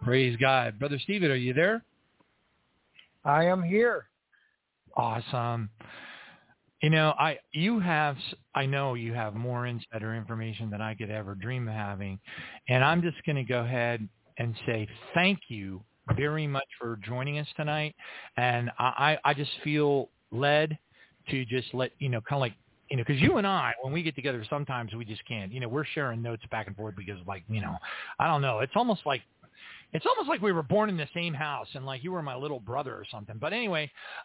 Praise God. Brother Stephen, are you there? I am here. Awesome. You know, I know you have more insider information than I could ever dream of having. And I'm just going to go ahead and say thank you very much for joining us tonight. And I just feel led to just let, kind of like, because you and I, when we get together, sometimes we just can't, we're sharing notes back and forth because I don't know. It's almost like we were born in the same house and like you were my little brother or something. But anyway,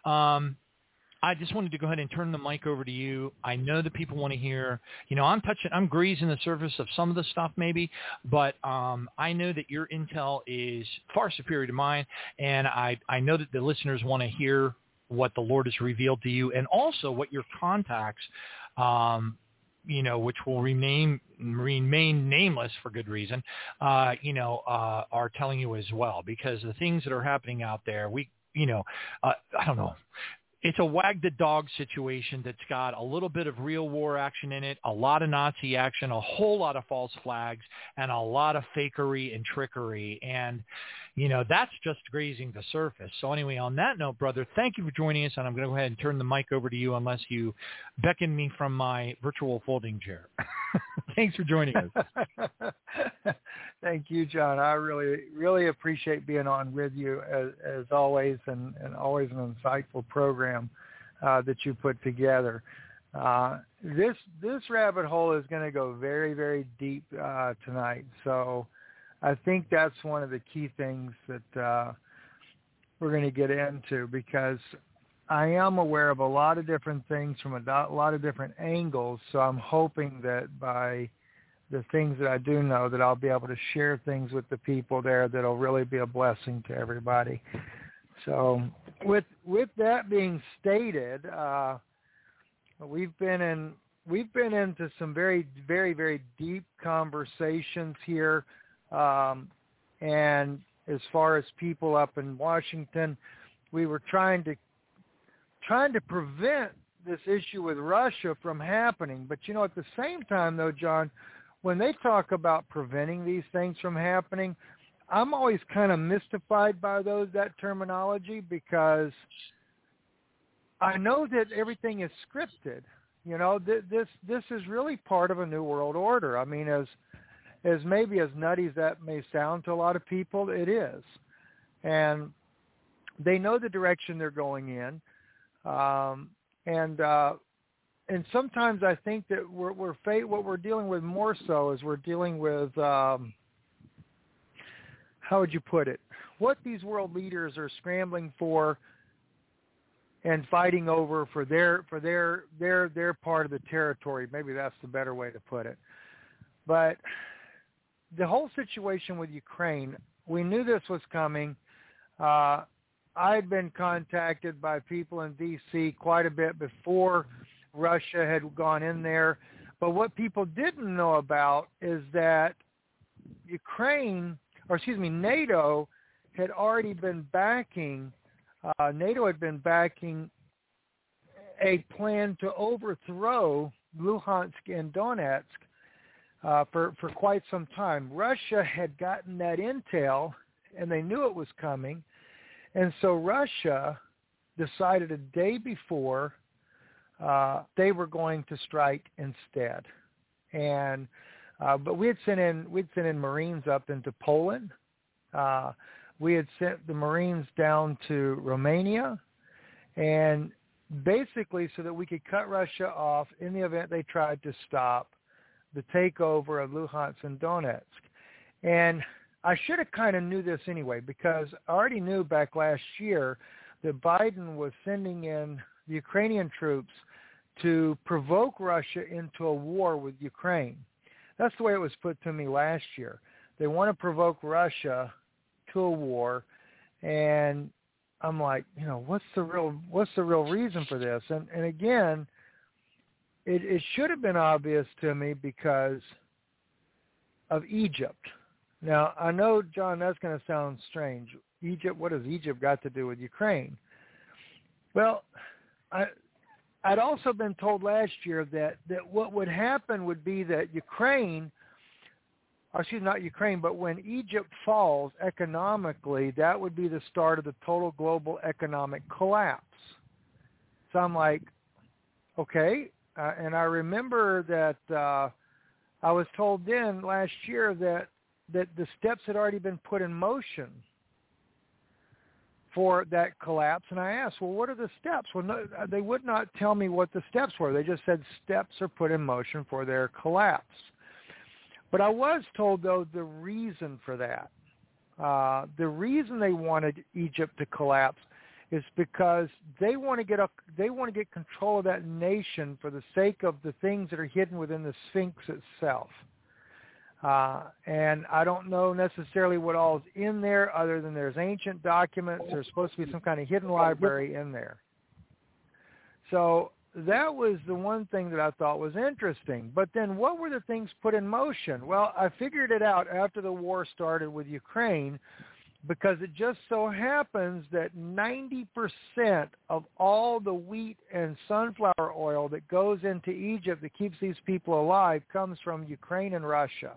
I just wanted to go ahead and turn the mic over to you. I know that people want to hear, I'm grazing the surface of some of the stuff maybe, but I know that your intel is far superior to mine. And I know that the listeners want to hear what the Lord has revealed to you and also what your contacts, which will remain nameless for good reason, are telling you as well, because the things that are happening out there, I don't know. It's a wag the dog situation that's got a little bit of real war action in it, a lot of Nazi action, a whole lot of false flags, and a lot of fakery and trickery. And, that's just grazing the surface. So anyway, on that note, brother, thank you for joining us. And I'm going to go ahead and turn the mic over to you unless you beckon me from my virtual folding chair. Thanks for joining us. Thank you, John. I really, really appreciate being on with you as always, and always an insightful program that you put together. This rabbit hole is going to go very, very deep tonight. So I think that's one of the key things that we're going to get into, because I am aware of a lot of different things from a lot of different angles. So I'm hoping that by the things that I do know, that I'll be able to share things with the people there that'll really be a blessing to everybody. So with that being stated, we've been into some very, very, very deep conversations here. And as far as people up in Washington, we were trying to prevent this issue with Russia from happening. But, at the same time, though, John, when they talk about preventing these things from happening, I'm always kind of mystified by that terminology, because I know that everything is scripted. This is really part of a new world order. I mean, as maybe as nutty as that may sound to a lot of people, it is. And they know the direction they're going in. And sometimes I think that what we're dealing with more so is we're dealing with, how would you put it? What these world leaders are scrambling for and fighting over for their part of the territory. Maybe that's the better way to put it. But the whole situation with Ukraine, we knew this was coming. I had been contacted by people in D.C. quite a bit before Russia had gone in there. But what people didn't know about is that NATO had already been backing, a plan to overthrow Luhansk and Donetsk for quite some time. Russia had gotten that intel, and they knew it was coming. And so Russia decided a day before they were going to strike instead. And but we'd sent in Marines up into Poland. We had sent the Marines down to Romania, and basically so that we could cut Russia off in the event they tried to stop the takeover of Luhansk and Donetsk. And I should have kind of knew this anyway, because I already knew back last year that Biden was sending in the Ukrainian troops to provoke Russia into a war with Ukraine. That's the way it was put to me last year. They want to provoke Russia to a war, and I'm like, what's the real reason for this? And again, it should have been obvious to me because of Egypt. Now, I know, John, that's going to sound strange. Egypt, what has Egypt got to do with Ukraine? Well, I'd also been told last year that what would happen would be that Ukraine not Ukraine, but when Egypt falls economically, that would be the start of the total global economic collapse. So I'm like, okay. And I remember that I was told then last year that the steps had already been put in motion for that collapse. And I asked, well, what are the steps? Well, no, they would not tell me what the steps were. They just said steps are put in motion for their collapse. But I was told, though, the reason for that. The reason they wanted Egypt to collapse is because they want to get control of that nation for the sake of the things that are hidden within the Sphinx itself. And I don't know necessarily what all is in there other than there's ancient documents. There's supposed to be some kind of hidden library in there. So that was the one thing that I thought was interesting. But then what were the things put in motion? Well, I figured it out after the war started with Ukraine, because it just so happens that 90% of all the wheat and sunflower oil that goes into Egypt that keeps these people alive comes from Ukraine and Russia.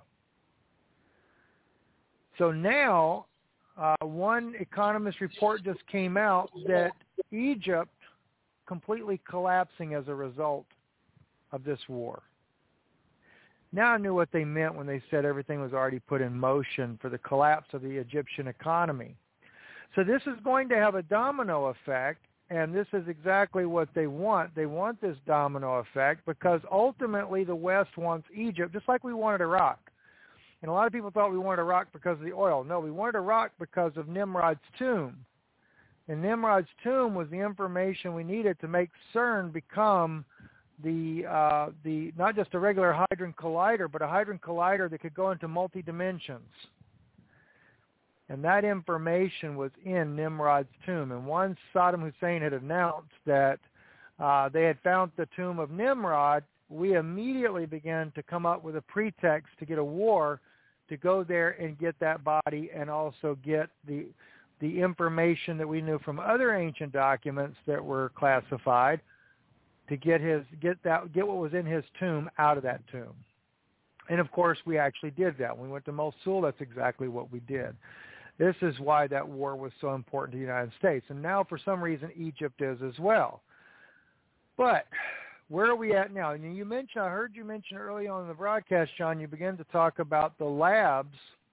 So now, one economist report just came out that Egypt completely collapsing as a result of this war. Now I knew what they meant when they said everything was already put in motion for the collapse of the Egyptian economy. So this is going to have a domino effect, and this is exactly what they want. They want this domino effect because ultimately the West wants Egypt, just like we wanted Iraq. And a lot of people thought we wanted Iraq because of the oil. No, we wanted Iraq because of Nimrod's tomb. And Nimrod's tomb was the information we needed to make CERN become the not just a regular hadron collider, but a hadron collider that could go into multi-dimensions. And that information was in Nimrod's tomb. And once Saddam Hussein had announced that they had found the tomb of Nimrod, we immediately began to come up with a pretext to get a war to go there and get that body and also get the information that we knew from other ancient documents that were classified to get what was in his tomb out of that tomb. And of course, we actually did that. When we went to Mosul, that's exactly what we did. This is why that war was so important to the United States. And now, for some reason, Egypt is as well. But where are we at now? And I heard you mention early on in the broadcast, John, you began to talk about the labs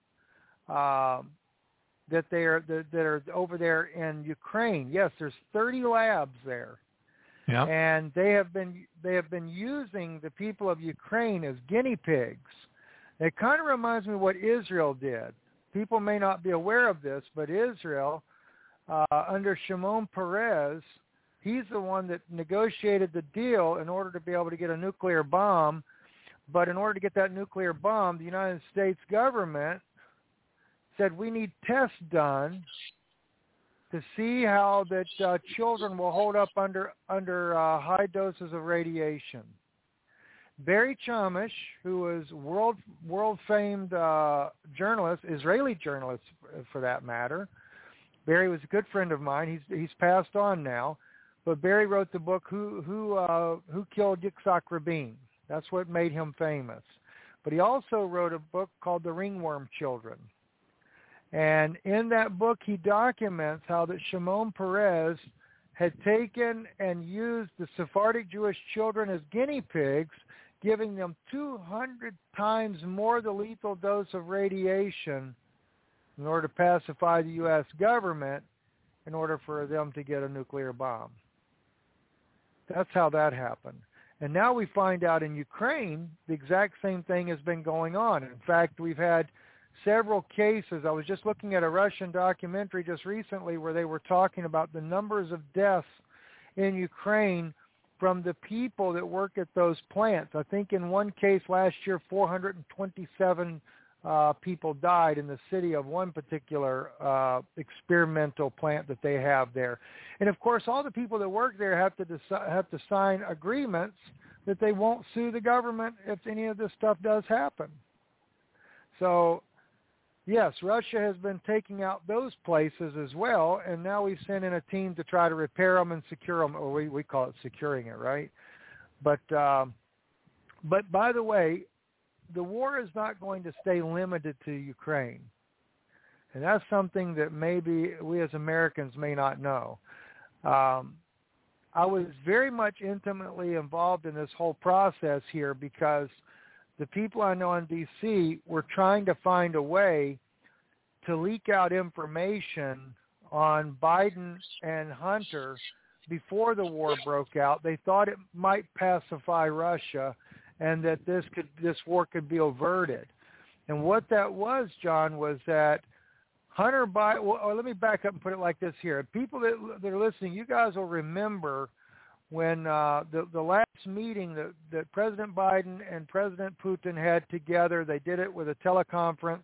that are over there in Ukraine. Yes, there's 30 labs there. Yeah. And they have been using the people of Ukraine as guinea pigs. It kind of reminds me of what Israel did. People may not be aware of this, but Israel, under Shimon Peres, he's the one that negotiated the deal in order to be able to get a nuclear bomb. But in order to get that nuclear bomb, the United States government said we need tests done to see how that children will hold up under high doses of radiation. Barry Chamish, who was world famed journalist, Israeli journalist for that matter. Barry was a good friend of mine. He's passed on now, but Barry wrote the book Who Killed Yitzhak Rabin. That's what made him famous. But he also wrote a book called The Ringworm Children. And in that book, he documents how that Shimon Peres had taken and used the Sephardic Jewish children as guinea pigs, giving them 200 times more the lethal dose of radiation in order to pacify the U.S. government in order for them to get a nuclear bomb. That's how that happened. And now we find out in Ukraine, the exact same thing has been going on. In fact, we've had several cases. I was just looking at a Russian documentary just recently where they were talking about the numbers of deaths in Ukraine from the people that work at those plants. I think in one case last year, 427 people died in the city of one particular experimental plant that they have there. And of course, all the people that work there have to sign agreements that they won't sue the government if any of this stuff does happen. So yes, Russia has been taking out those places as well, and now we send in a team to try to repair them and secure them, or we call it securing it, right? But by the way, the war is not going to stay limited to Ukraine. And that's something that maybe we as Americans may not know. I was very much intimately involved in this whole process here because the people I know in D.C. were trying to find a way to leak out information on Biden and Hunter before the war broke out. They thought it might pacify Russia and that this war could be averted. And what that was, John, was that Hunter Biden, or let me back up and put it like this here. People that are listening, you guys will remember when the last meeting that President Biden and President Putin had together. They did it with a teleconference,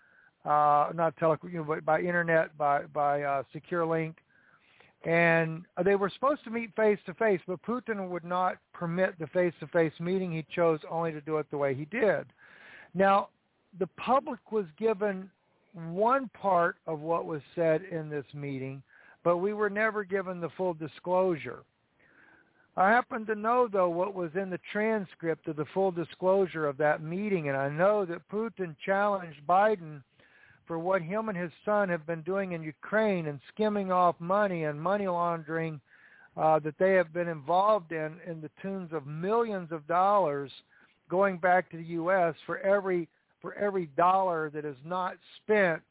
but by internet, by secure link. And they were supposed to meet face-to-face, but Putin would not permit the face-to-face meeting. He chose only to do it the way he did. Now, the public was given one part of what was said in this meeting, but we were never given the full disclosure. I happen to know, though, what was in the transcript of the full disclosure of that meeting, and I know that Putin challenged Biden for what him and his son have been doing in Ukraine and skimming off money and money laundering that they have been involved in the tunes of millions of dollars going back to the U.S. for every dollar that is not spent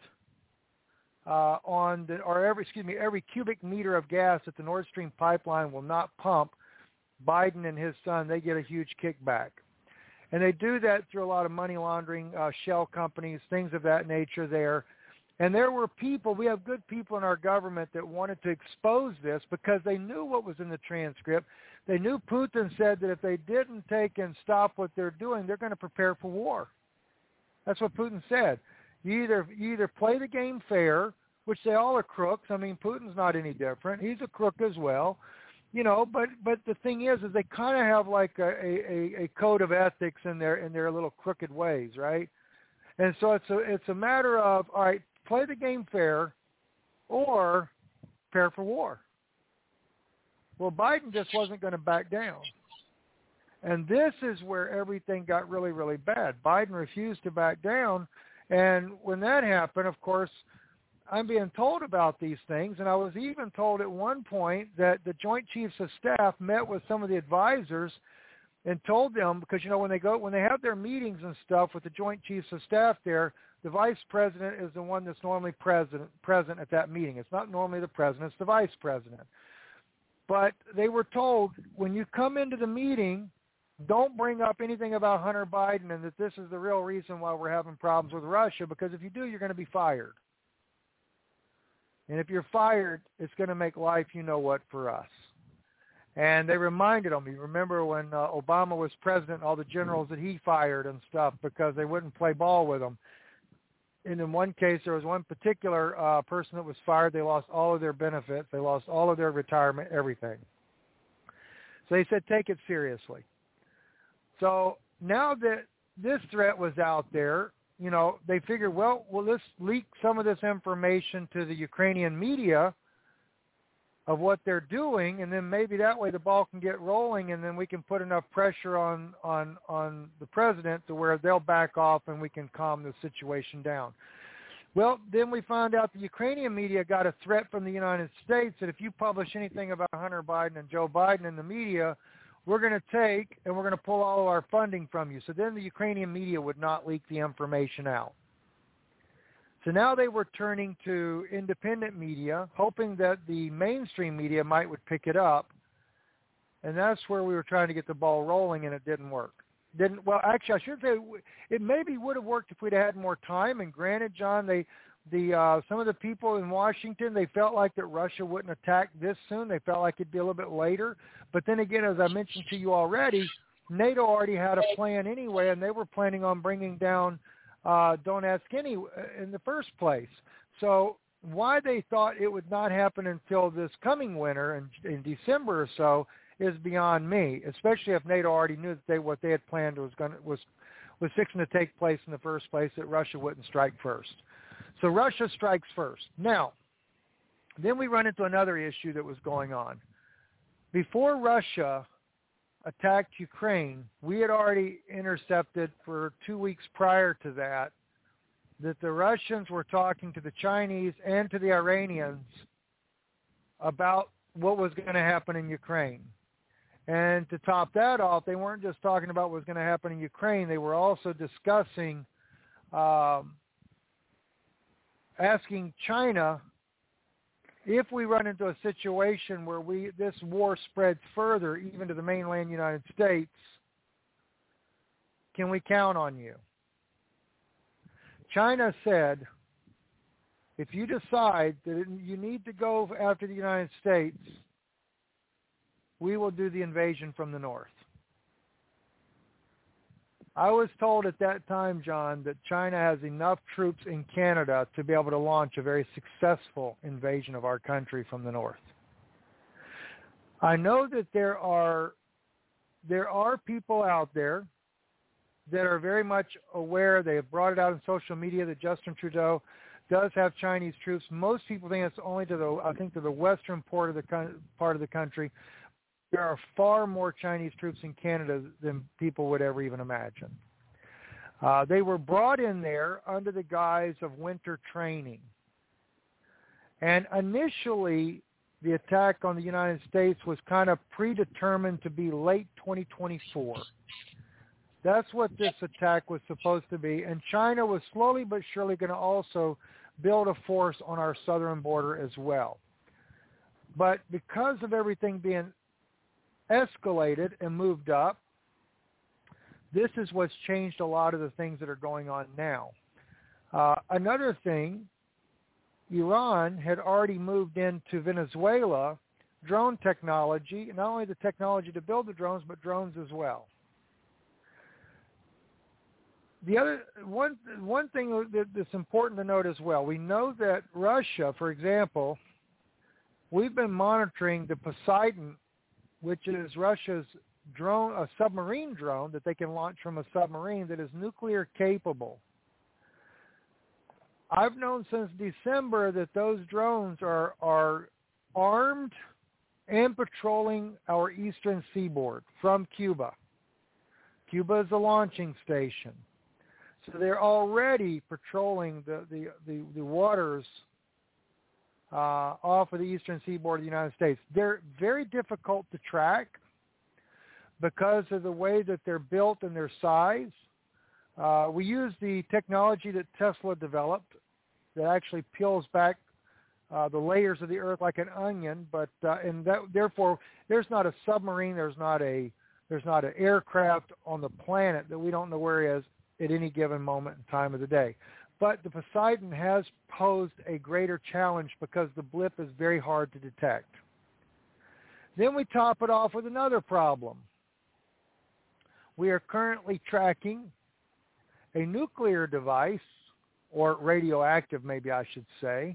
every cubic meter of gas that the Nord Stream pipeline will not pump, Biden and his son, they get a huge kickback. And they do that through a lot of money laundering, shell companies, things of that nature there. And there were people, we have good people in our government that wanted to expose this because they knew what was in the transcript. They knew Putin said that if they didn't take and stop what they're doing, they're going to prepare for war. That's what Putin said. You either play the game fair, which they all are crooks. I mean, Putin's not any different. He's a crook as well. You know, but the thing is they kind of have like a code of ethics in their little crooked ways, right? And so it's a matter of, all right, play the game fair or prepare for war. Well, Biden just wasn't going to back down. And this is where everything got really, really bad. Biden refused to back down. And when that happened, of course, I'm being told about these things, and I was even told at one point that the Joint Chiefs of Staff met with some of the advisors and told them, because, you know, when they have their meetings and stuff with the Joint Chiefs of Staff there, the vice president is the one that's normally present at that meeting. It's not normally the president, it's the vice president. But they were told, when you come into the meeting, don't bring up anything about Hunter Biden and that this is the real reason why we're having problems with Russia, because if you do, you're going to be fired. And if you're fired, it's going to make life you-know-what for us. And they reminded them, you remember when Obama was president, all the generals that he fired and stuff because they wouldn't play ball with him. And in one case, there was one particular person that was fired. They lost all of their benefits. They lost all of their retirement, everything. So they said, take it seriously. So now that this threat was out there, you know, they figured, well, let's leak some of this information to the Ukrainian media of what they're doing, and then maybe that way the ball can get rolling, and then we can put enough pressure on the president to where they'll back off and we can calm the situation down. Well, then we found out the Ukrainian media got a threat from the United States that if you publish anything about Hunter Biden and Joe Biden in the media, we're going to take and we're going to pull all of our funding from you. So then the Ukrainian media would not leak the information out. So now they were turning to independent media, hoping that the mainstream media would pick it up. And that's where we were trying to get the ball rolling, and it didn't work. Well, actually, I should say it maybe would have worked if we'd had more time. And granted, John, some of the people in Washington, they felt like that Russia wouldn't attack this soon. They felt like it'd be a little bit later. But then again, as I mentioned to you already, NATO already had a plan anyway, and they were planning on bringing down Donetsk in the first place. So why they thought it would not happen until this coming winter in December or so is beyond me, especially if NATO already knew that what they had planned was fixing to take place in the first place, that Russia wouldn't strike first. So Russia strikes first. Now, then we run into another issue that was going on. Before Russia attacked Ukraine, we had already intercepted for 2 weeks prior to that the Russians were talking to the Chinese and to the Iranians about what was going to happen in Ukraine. And to top that off, they weren't just talking about what was going to happen in Ukraine. They were also discussing, asking China, if we run into a situation where this war spreads further, even to the mainland United States, can we count on you? China said, if you decide that you need to go after the United States, we will do the invasion from the north. I was told at that time, John, that China has enough troops in Canada to be able to launch a very successful invasion of our country from the north. I know that there are people out there that are very much aware. They have brought it out on social media that Justin Trudeau does have Chinese troops. Most people think it's only to the western part of the country. There are far more Chinese troops in Canada than people would ever even imagine. They were brought in there under the guise of winter training. And initially, the attack on the United States was kind of predetermined to be late 2024. That's what this attack was supposed to be. And China was slowly but surely going to also build a force on our southern border as well. But because of everything being escalated and moved up, this is what's changed a lot of the things that are going on now. Another thing, Iran had already moved into Venezuela drone technology, not only the technology to build the drones, but drones as well. The other one thing that's important to note as well, we know that Russia, for example, we've been monitoring the Poseidon, which is Russia's drone, a submarine drone that they can launch from a submarine that is nuclear capable. I've known since December that those drones are armed and patrolling our eastern seaboard from Cuba. Cuba is a launching station. So they're already patrolling the waters off of the eastern seaboard of the United States. They're very difficult to track because of the way that they're built and their size. We use the technology that Tesla developed that actually peels back the layers of the earth like an onion, but therefore there's not a submarine, there's not an aircraft on the planet that we don't know where he is at any given moment in time of the day. But the Poseidon has posed a greater challenge because the blip is very hard to detect. Then we top it off with another problem. We are currently tracking a nuclear device, or radioactive maybe I should say,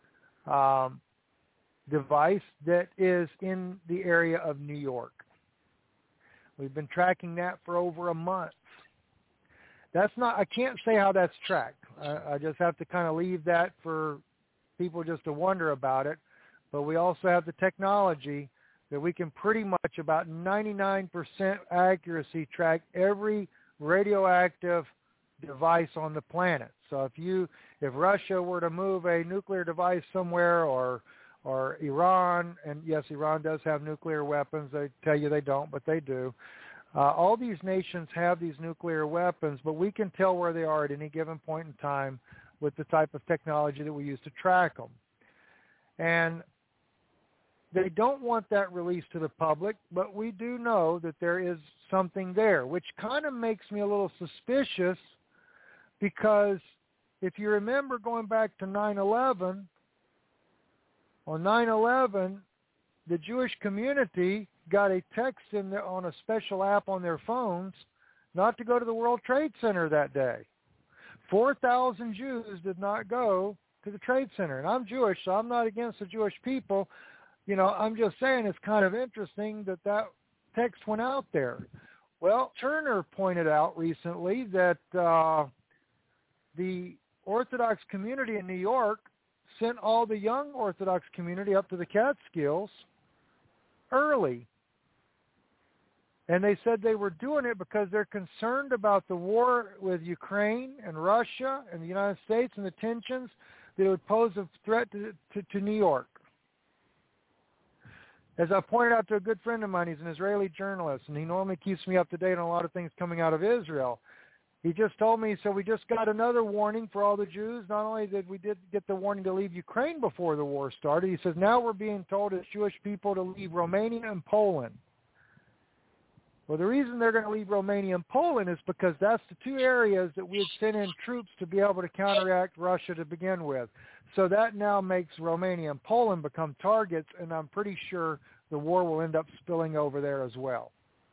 device that is in the area of New York. We've been tracking that for over a month. I can't say how that's tracked. I just have to kind of leave that for people just to wonder about it. But we also have the technology that we can pretty much about 99% accuracy track every radioactive device on the planet. So if Russia were to move a nuclear device somewhere, or Iran, and yes, Iran does have nuclear weapons. They tell you they don't, but they do. All these nations have these nuclear weapons, but we can tell where they are at any given point in time with the type of technology that we use to track them. And they don't want that released to the public, but we do know that there is something there, which kind of makes me a little suspicious, because if you remember going back to 9/11, on 9/11, the Jewish community got a text on a special app on their phones not to go to the World Trade Center that day. 4,000 Jews did not go to the Trade Center. And I'm Jewish, so I'm not against the Jewish people. I'm just saying it's kind of interesting that text went out there. Well, Turner pointed out recently that the Orthodox community in New York sent all the young Orthodox community up to the Catskills early. And they said they were doing it because they're concerned about the war with Ukraine and Russia and the United States and the tensions that it would pose a threat to New York. As I pointed out to a good friend of mine, he's an Israeli journalist, and he normally keeps me up to date on a lot of things coming out of Israel. He just told me, so we just got another warning for all the Jews. Not only did we get the warning to leave Ukraine before the war started, he says now we're being told as Jewish people to leave Romania and Poland. Well, the reason they're going to leave Romania and Poland is because that's the two areas that we had sent in troops to be able to counteract Russia to begin with. So that now makes Romania and Poland become targets, and I'm pretty sure the war will end up spilling over there as well.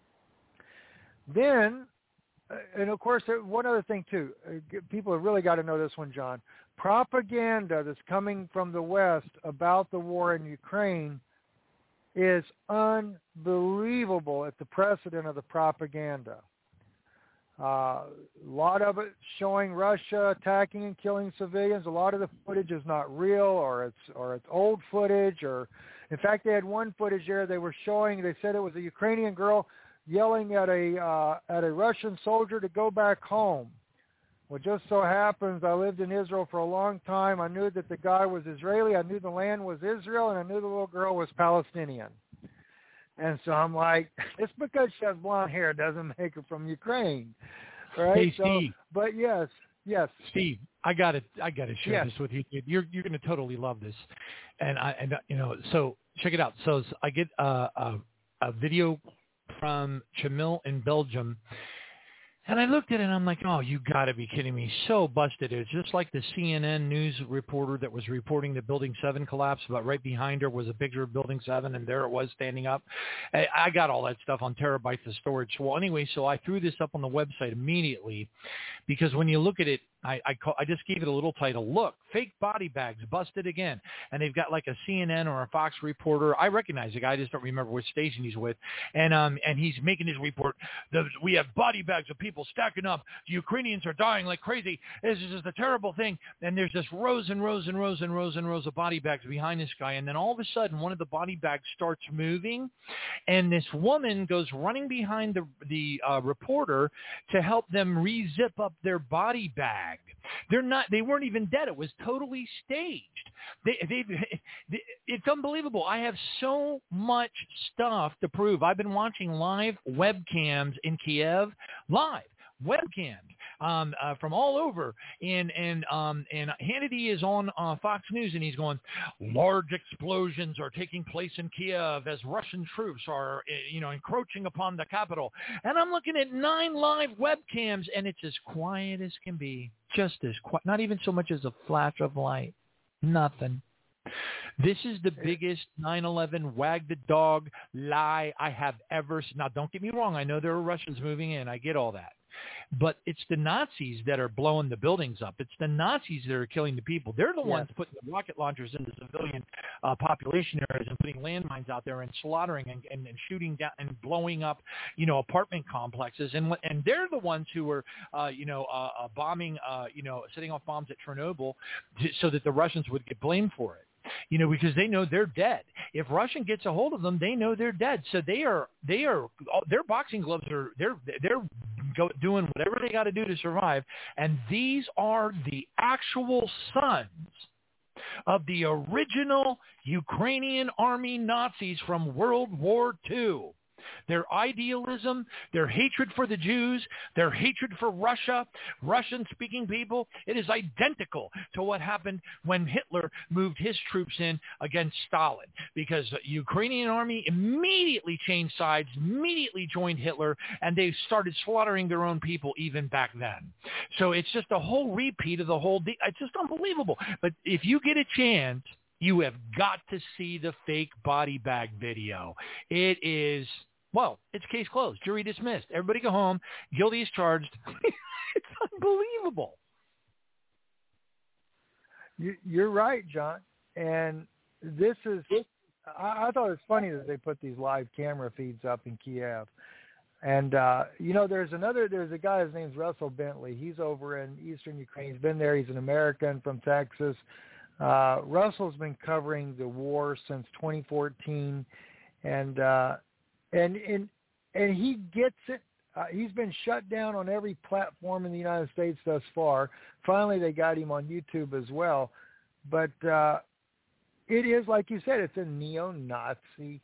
Then, and of course, one other thing too, people have really got to know this one, John. Propaganda that's coming from the West about the war in Ukraine is unbelievable at the precedent of the propaganda. A lot of it showing Russia attacking and killing civilians. A lot of the footage is not real, or it's old footage. Or, in fact, they had one footage there they were showing. They said it was a Ukrainian girl yelling at a Russian soldier to go back home. Well, just so happens I lived in Israel for a long time. I knew that the guy was Israeli. I knew the land was Israel, and I knew the little girl was Palestinian. And so I'm like, it's because she has blonde hair doesn't make her from Ukraine, right? Hey, Steve. But yes. Steve, I gotta share Yes. this with you. You're gonna totally love this, and so check it out. So I get a video from Chamil in Belgium. And I looked at it and I'm like, oh, you got to be kidding me. So busted. It's just like the CNN news reporter that was reporting the Building 7 collapse, but right behind her was a picture of Building 7, and there it was standing up. I got all that stuff on terabytes of storage. Well, anyway, so I threw this up on the website immediately because when you look at it, I just gave it a little title. Look, fake body bags busted again. And they've got like a CNN or a Fox reporter. I recognize the guy. I just don't remember which station he's with. And he's making his report. We have body bags of people stacking up. The Ukrainians are dying like crazy. This is just a terrible thing. And there's just rows and rows and rows and rows and rows of body bags behind this guy. And then all of a sudden, one of the body bags starts moving. And this woman goes running behind the reporter to help them re-zip up their body bag. They weren't even dead. It was totally staged. It's unbelievable. I have so much stuff to prove. I've been watching live webcams in Kiev, live webcams from all over, and Hannity is on Fox News, and he's going, large explosions are taking place in Kiev as Russian troops are encroaching upon the capital. And I'm looking at 9 live webcams, and it's as quiet as can be, just as quiet, not even so much as a flash of light, nothing. This is the biggest 9/11 wag the dog lie I have ever seen. Now, don't get me wrong. I know there are Russians moving in. I get all that. But it's the Nazis that are blowing the buildings up. It's the Nazis that are killing the people. They're the ones putting the rocket launchers in the civilian population areas and putting landmines out there and slaughtering and shooting down and blowing up, apartment complexes. And they're the ones who are, bombing, setting off bombs at Chernobyl so that the Russians would get blamed for it. Because they know they're dead. If Russian gets a hold of them, they know they're dead. So their boxing gloves are they're doing whatever they got to do to survive. And these are the actual sons of the original Ukrainian army Nazis from World War II. Their idealism, their hatred for the Jews, their hatred for Russia, Russian-speaking people, it is identical to what happened when Hitler moved his troops in against Stalin, because the Ukrainian army immediately changed sides, immediately joined Hitler, and they started slaughtering their own people even back then. So it's just a whole repeat of the whole deal. It's just unbelievable. But if you get a chance, you have got to see the fake body bag video. It is... Well, it's case closed. Jury dismissed. Everybody go home. Guilty is charged. It's unbelievable. You're right, John. And this is, I thought it's funny that they put these live camera feeds up in Kiev. And, there's a guy, his name's Russell Bentley. He's over in eastern Ukraine. He's been there. He's an American from Texas. Russell's been covering the war since 2014. And and he gets it. He's been shut down on every platform in the United States thus far. Finally, they got him on YouTube as well. But it is, like you said, it's a neo-Nazi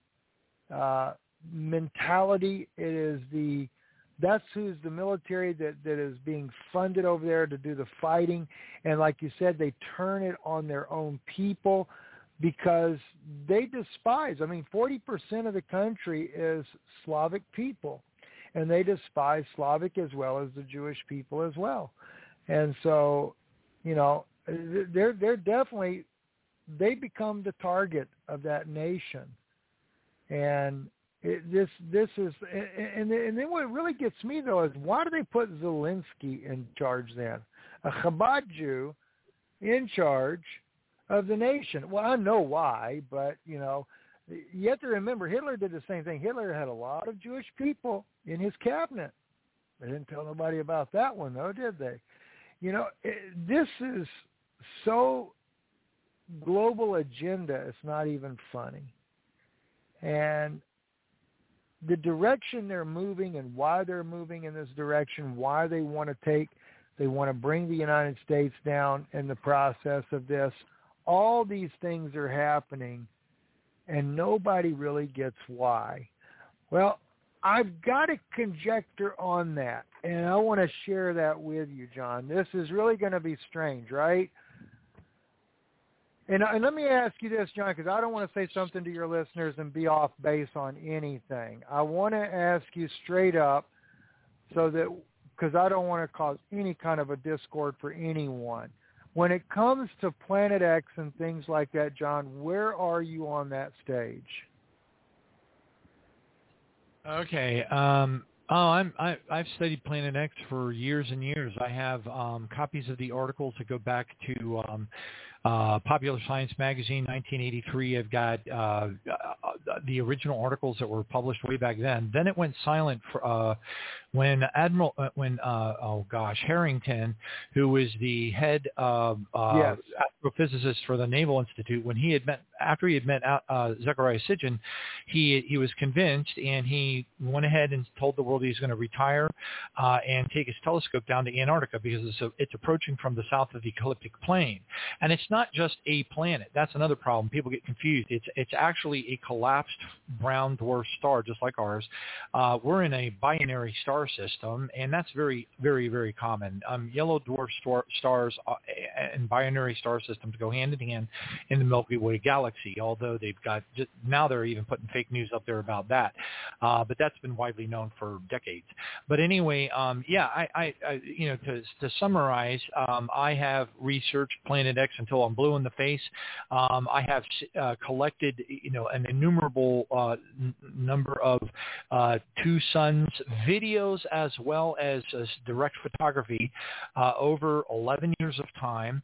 mentality. It is that's who's the military that is being funded over there to do the fighting. And like you said, they turn it on their own people because they despise. I mean, 40% of the country is Slavic people, and they despise Slavic as well as the Jewish people as well. And so, you know, they're definitely, they become the target of that nation. And this is, and then what really gets me though is, why do they put Zelensky in charge then? A Chabad Jew in charge of the nation. Well, I know why, but you know, you have to remember Hitler did the same thing. Hitler had a lot of Jewish people in his cabinet. They didn't tell nobody about that one though, did they? You know, this is so global agenda, it's not even funny. And the direction they're moving and why they're moving in this direction, why they want to bring the United States down in the process of this, all these things are happening, and nobody really gets why. Well, I've got a conjecture on that, and I want to share that with you, John. This is really going to be strange, right? And let me ask you this, John, because I don't want to say something to your listeners and be off base on anything. I want to ask you straight up, so that, because I don't want to cause any kind of a discord for anyone. When it comes to Planet X and things like that, John, where are you on that stage? Okay. I've studied Planet X for years and years. I have copies of the articles that go back to Popular Science Magazine, 1983. I've got the original articles that were published way back then. Then it went silent for, when Harrington, who was the head astrophysicist for the Naval Institute, when he had met, after he had met Zecharia Sitchin, he was convinced, and he went ahead and told the world he's going to retire and take his telescope down to Antarctica, because it's approaching from the south of the ecliptic plane. And it's not just a planet. That's another problem. People get confused. It's actually a collapsed brown dwarf star, just like ours. We're in a binary star system, and that's very, very, very common. Yellow dwarf stars and binary star systems go hand in hand in the Milky Way galaxy, although now they're even putting fake news up there about that. But that's been widely known for decades. But anyway, I to summarize, I have researched Planet X until I'm blue in the face. I have collected, an innumerable number of Two Suns videos, as well as direct photography over 11 years of time,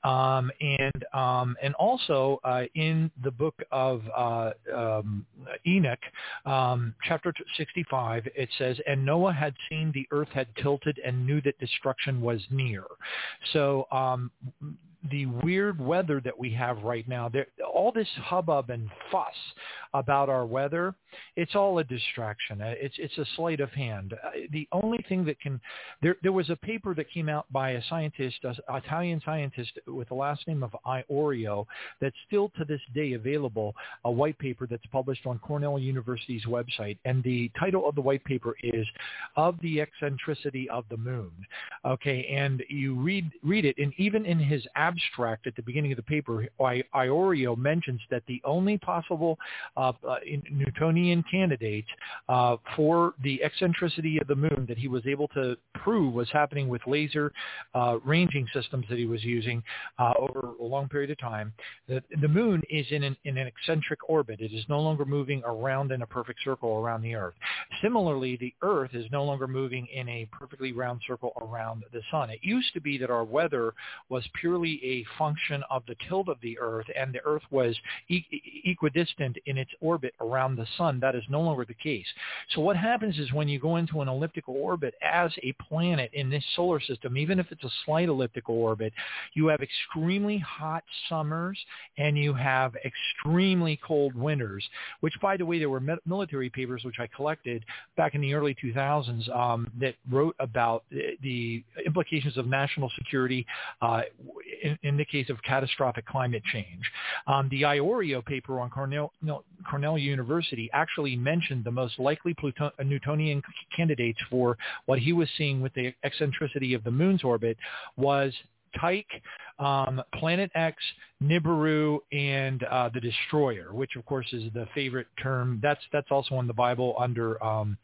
and also in the book of Enoch, chapter 65, it says, "And Noah had seen the earth had tilted and knew that destruction was near." So the weird weather that we have right now, all this hubbub and fuss about our weather, it's all a distraction. It's a sleight of hand. The only thing that there was a paper that came out by a scientist, an Italian scientist with the last name of Iorio, that's still to this day available, a white paper that's published on Cornell University's website. And the title of the white paper is "Of the Eccentricity of the Moon." Okay, and you read it, and even in his abstract at the beginning of the paper, Iorio mentions that the only possible Newtonian candidate for the eccentricity of the moon that he was able to prove was happening with laser ranging systems that he was using over a long period of time. The moon is in an eccentric orbit. It is no longer moving around in a perfect circle around the Earth. Similarly, the Earth is no longer moving in a perfectly round circle around the sun. It used to be that our weather was purely a function of the tilt of the Earth, and the Earth was equidistant in its orbit around the sun. That is no longer the case. So what happens is when you go into an elliptical orbit as a planet in this solar system, even if it's a slight elliptical orbit, you have extremely hot summers and you have extremely cold winters, which, by the way, there were military papers which I collected back in the early 2000s that wrote about the implications of national security in the case of catastrophic climate change. The Iorio paper on Cornell University actually mentioned the most likely Newtonian candidates for what he was seeing with the eccentricity of the moon's orbit was Tyche, Planet X, Nibiru, and the Destroyer, which of course is the favorite term. That's also in the Bible under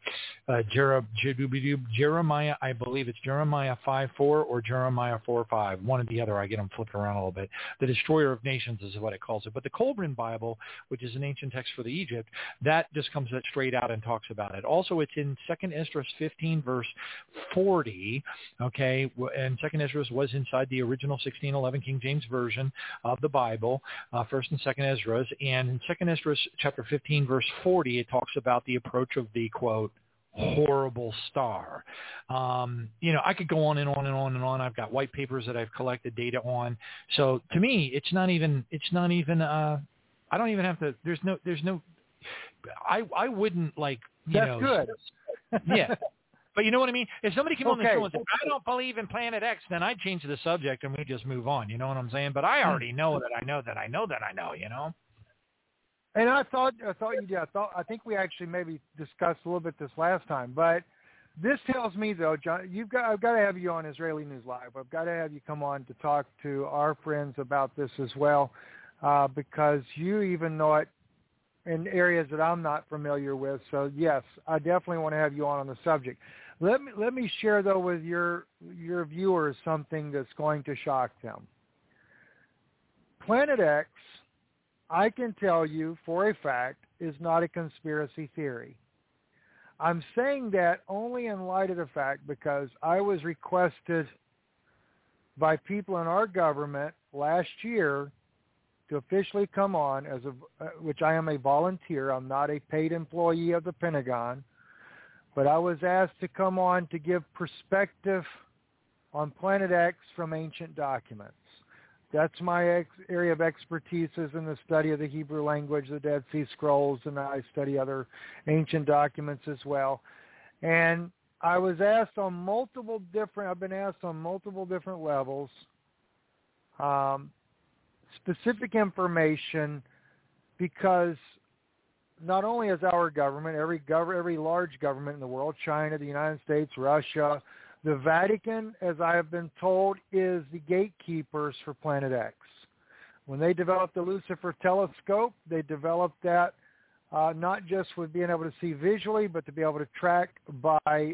Jeremiah. I believe it's Jeremiah 5:4 or Jeremiah 4:5. One or the other. I get them flipped around a little bit. The Destroyer of Nations is what it calls it. But the Kolbrin Bible, which is an ancient text for the Egypt, that just comes straight out and talks about it. Also, it's in 2 Esdras 15 verse 40. Okay, and 2 Esdras was inside the original 1611 King James Version of the Bible, 1st and 2nd Esdras. And in 2nd Esdras chapter 15 verse 40, it talks about the approach of the, quote, horrible star. I could go on and on and on and on. I've got white papers that I've collected data on. So to me, it's not even I don't even have to, there's no, I wouldn't That's good. Yeah. But you know what I mean? If somebody came on the show and said, I don't believe in Planet X, then I'd change the subject and we just move on. You know what I'm saying? But I already know that I know that I know that I know, you know? And I thought you did. I think we actually maybe discussed a little bit this last time. But this tells me, though, John, I've got to have you on Israeli News Live. I've got to have you come on to talk to our friends about this as well, because you even know it in areas that I'm not familiar with. So, yes, I definitely want to have you on the subject. Let me share, though, with your viewers something that's going to shock them. Planet X, I can tell you for a fact, is not a conspiracy theory. I'm saying that only in light of the fact because I was requested by people in our government last year to officially come on which I am a volunteer. I'm not a paid employee of the Pentagon. But I was asked to come on to give perspective on Planet X from ancient documents. That's my area of expertise is in the study of the Hebrew language, the Dead Sea Scrolls, and I study other ancient documents as well. And I was asked on I've been asked on multiple different levels, specific information, because not only is our government, every large government in the world, China, the United States, Russia, the Vatican, as I have been told, is the gatekeepers for Planet X. When they developed the Lucifer telescope, they developed that not just with being able to see visually, but to be able to track by,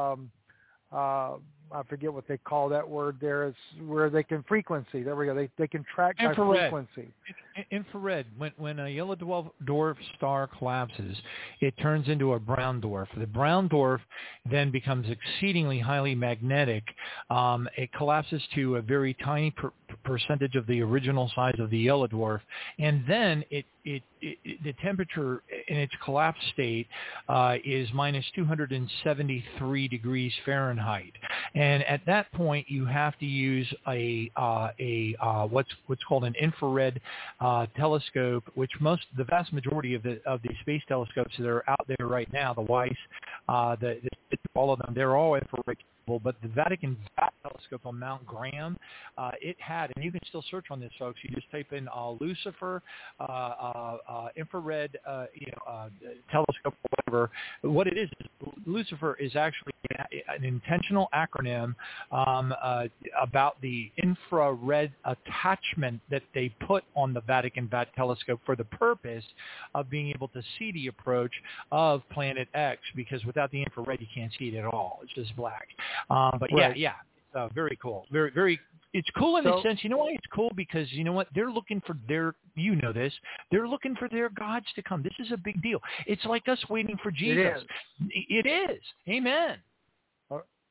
I forget what they call that word there, is where they can frequency. There we go. They can track infrared. By frequency. Infrared. When a yellow dwarf star collapses, it turns into a brown dwarf. The brown dwarf then becomes exceedingly highly magnetic. It collapses to a very tiny percentage of the original size of the yellow dwarf, and then the temperature in its collapse state is minus 273 degrees Fahrenheit. And at that point, you have to use what's called an infrared telescope, which the vast majority of the space telescopes that are out there right now, the Weiss, all of them, they're all infrared. But the Vatican telescope on Mount Graham, it had, and you can still search on this, folks. You just type in Lucifer infrared telescope, or whatever. What it is Lucifer is actually an intentional acronym about the infrared attachment that they put on the Vatican telescope for the purpose of being able to see the approach of Planet X, because without the infrared, you can't see it at all. It's just black. But right. yeah, it's very cool. Very, very. It's cool in the sense, you know why it's cool? Because you know what? They're looking for they're looking for their gods to come. This is a big deal. It's like us waiting for Jesus. It is. Amen.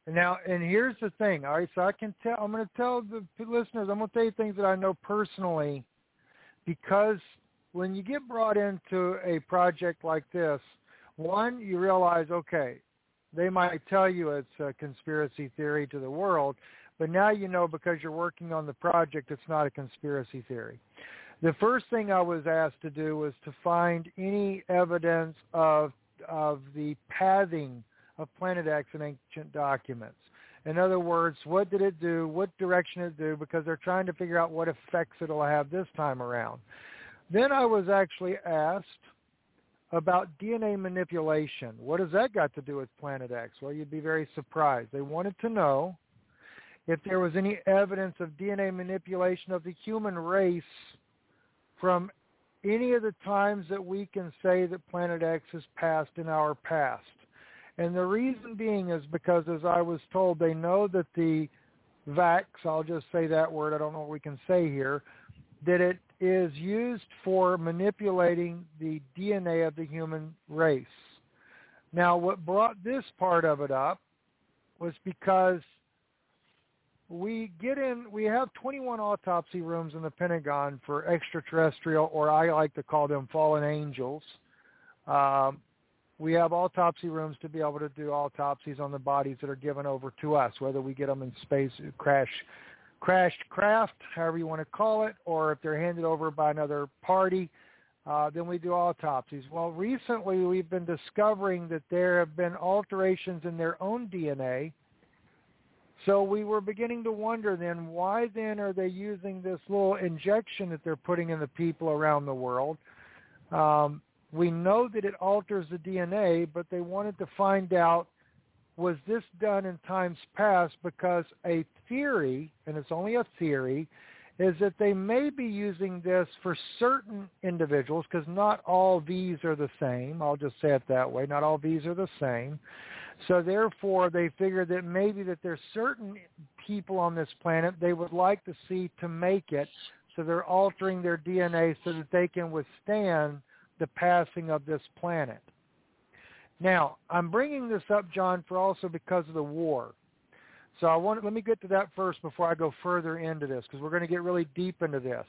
Now, and here's the thing. All right, so I'm going to tell the listeners, I'm going to tell you things that I know personally, because when you get brought into a project like this, one, you realize, okay, they might tell you it's a conspiracy theory to the world, but now you know because you're working on the project, it's not a conspiracy theory. The first thing I was asked to do was to find any evidence of the pathing of Planet X in ancient documents. In other words, what did it do? What direction did it do? Because they're trying to figure out what effects it'll have this time around. Then I was actually asked about DNA manipulation. What has that got to do with Planet X? Well, you'd be very surprised. They wanted to know if there was any evidence of DNA manipulation of the human race from any of the times that we can say that Planet X has passed in our past. And the reason being is because, as I was told, they know that the Vax, I'll just say that word, I don't know what we can say here, that it is used for manipulating the DNA of the human race. Now, what brought this part of it up was because we have 21 autopsy rooms in the Pentagon for extraterrestrial, or I like to call them fallen angels. We have autopsy rooms to be able to do autopsies on the bodies that are given over to us, whether we get them in space, crashed craft, however you want to call it, or if they're handed over by another party, then we do autopsies. Well, recently we've been discovering that there have been alterations in their own DNA. So we were beginning to wonder then, why then are they using this little injection that they're putting in the people around the world? We know that it alters the DNA, but they wanted to find out, was this done in times past? Because a theory, and it's only a theory, is that they may be using this for certain individuals, because not all Vs are the same. I'll just say it that way. Not all Vs are the same. So therefore, they figured that maybe that there's certain people on this planet they would like to see to make it, so they're altering their DNA so that they can withstand the passing of this planet. Now, I'm bringing this up, John, for also because of the war. So let me get to that first before I go further into this, because we're going to get really deep into this.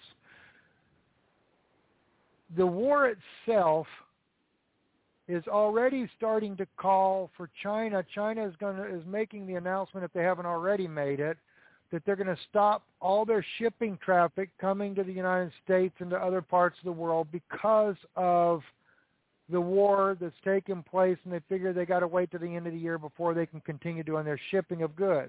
The war itself is already starting to call for China. China is making the announcement, if they haven't already made it, that they're going to stop all their shipping traffic coming to the United States and to other parts of the world because of the war that's taken place, and they figure they got to wait to the end of the year before they can continue doing their shipping of goods.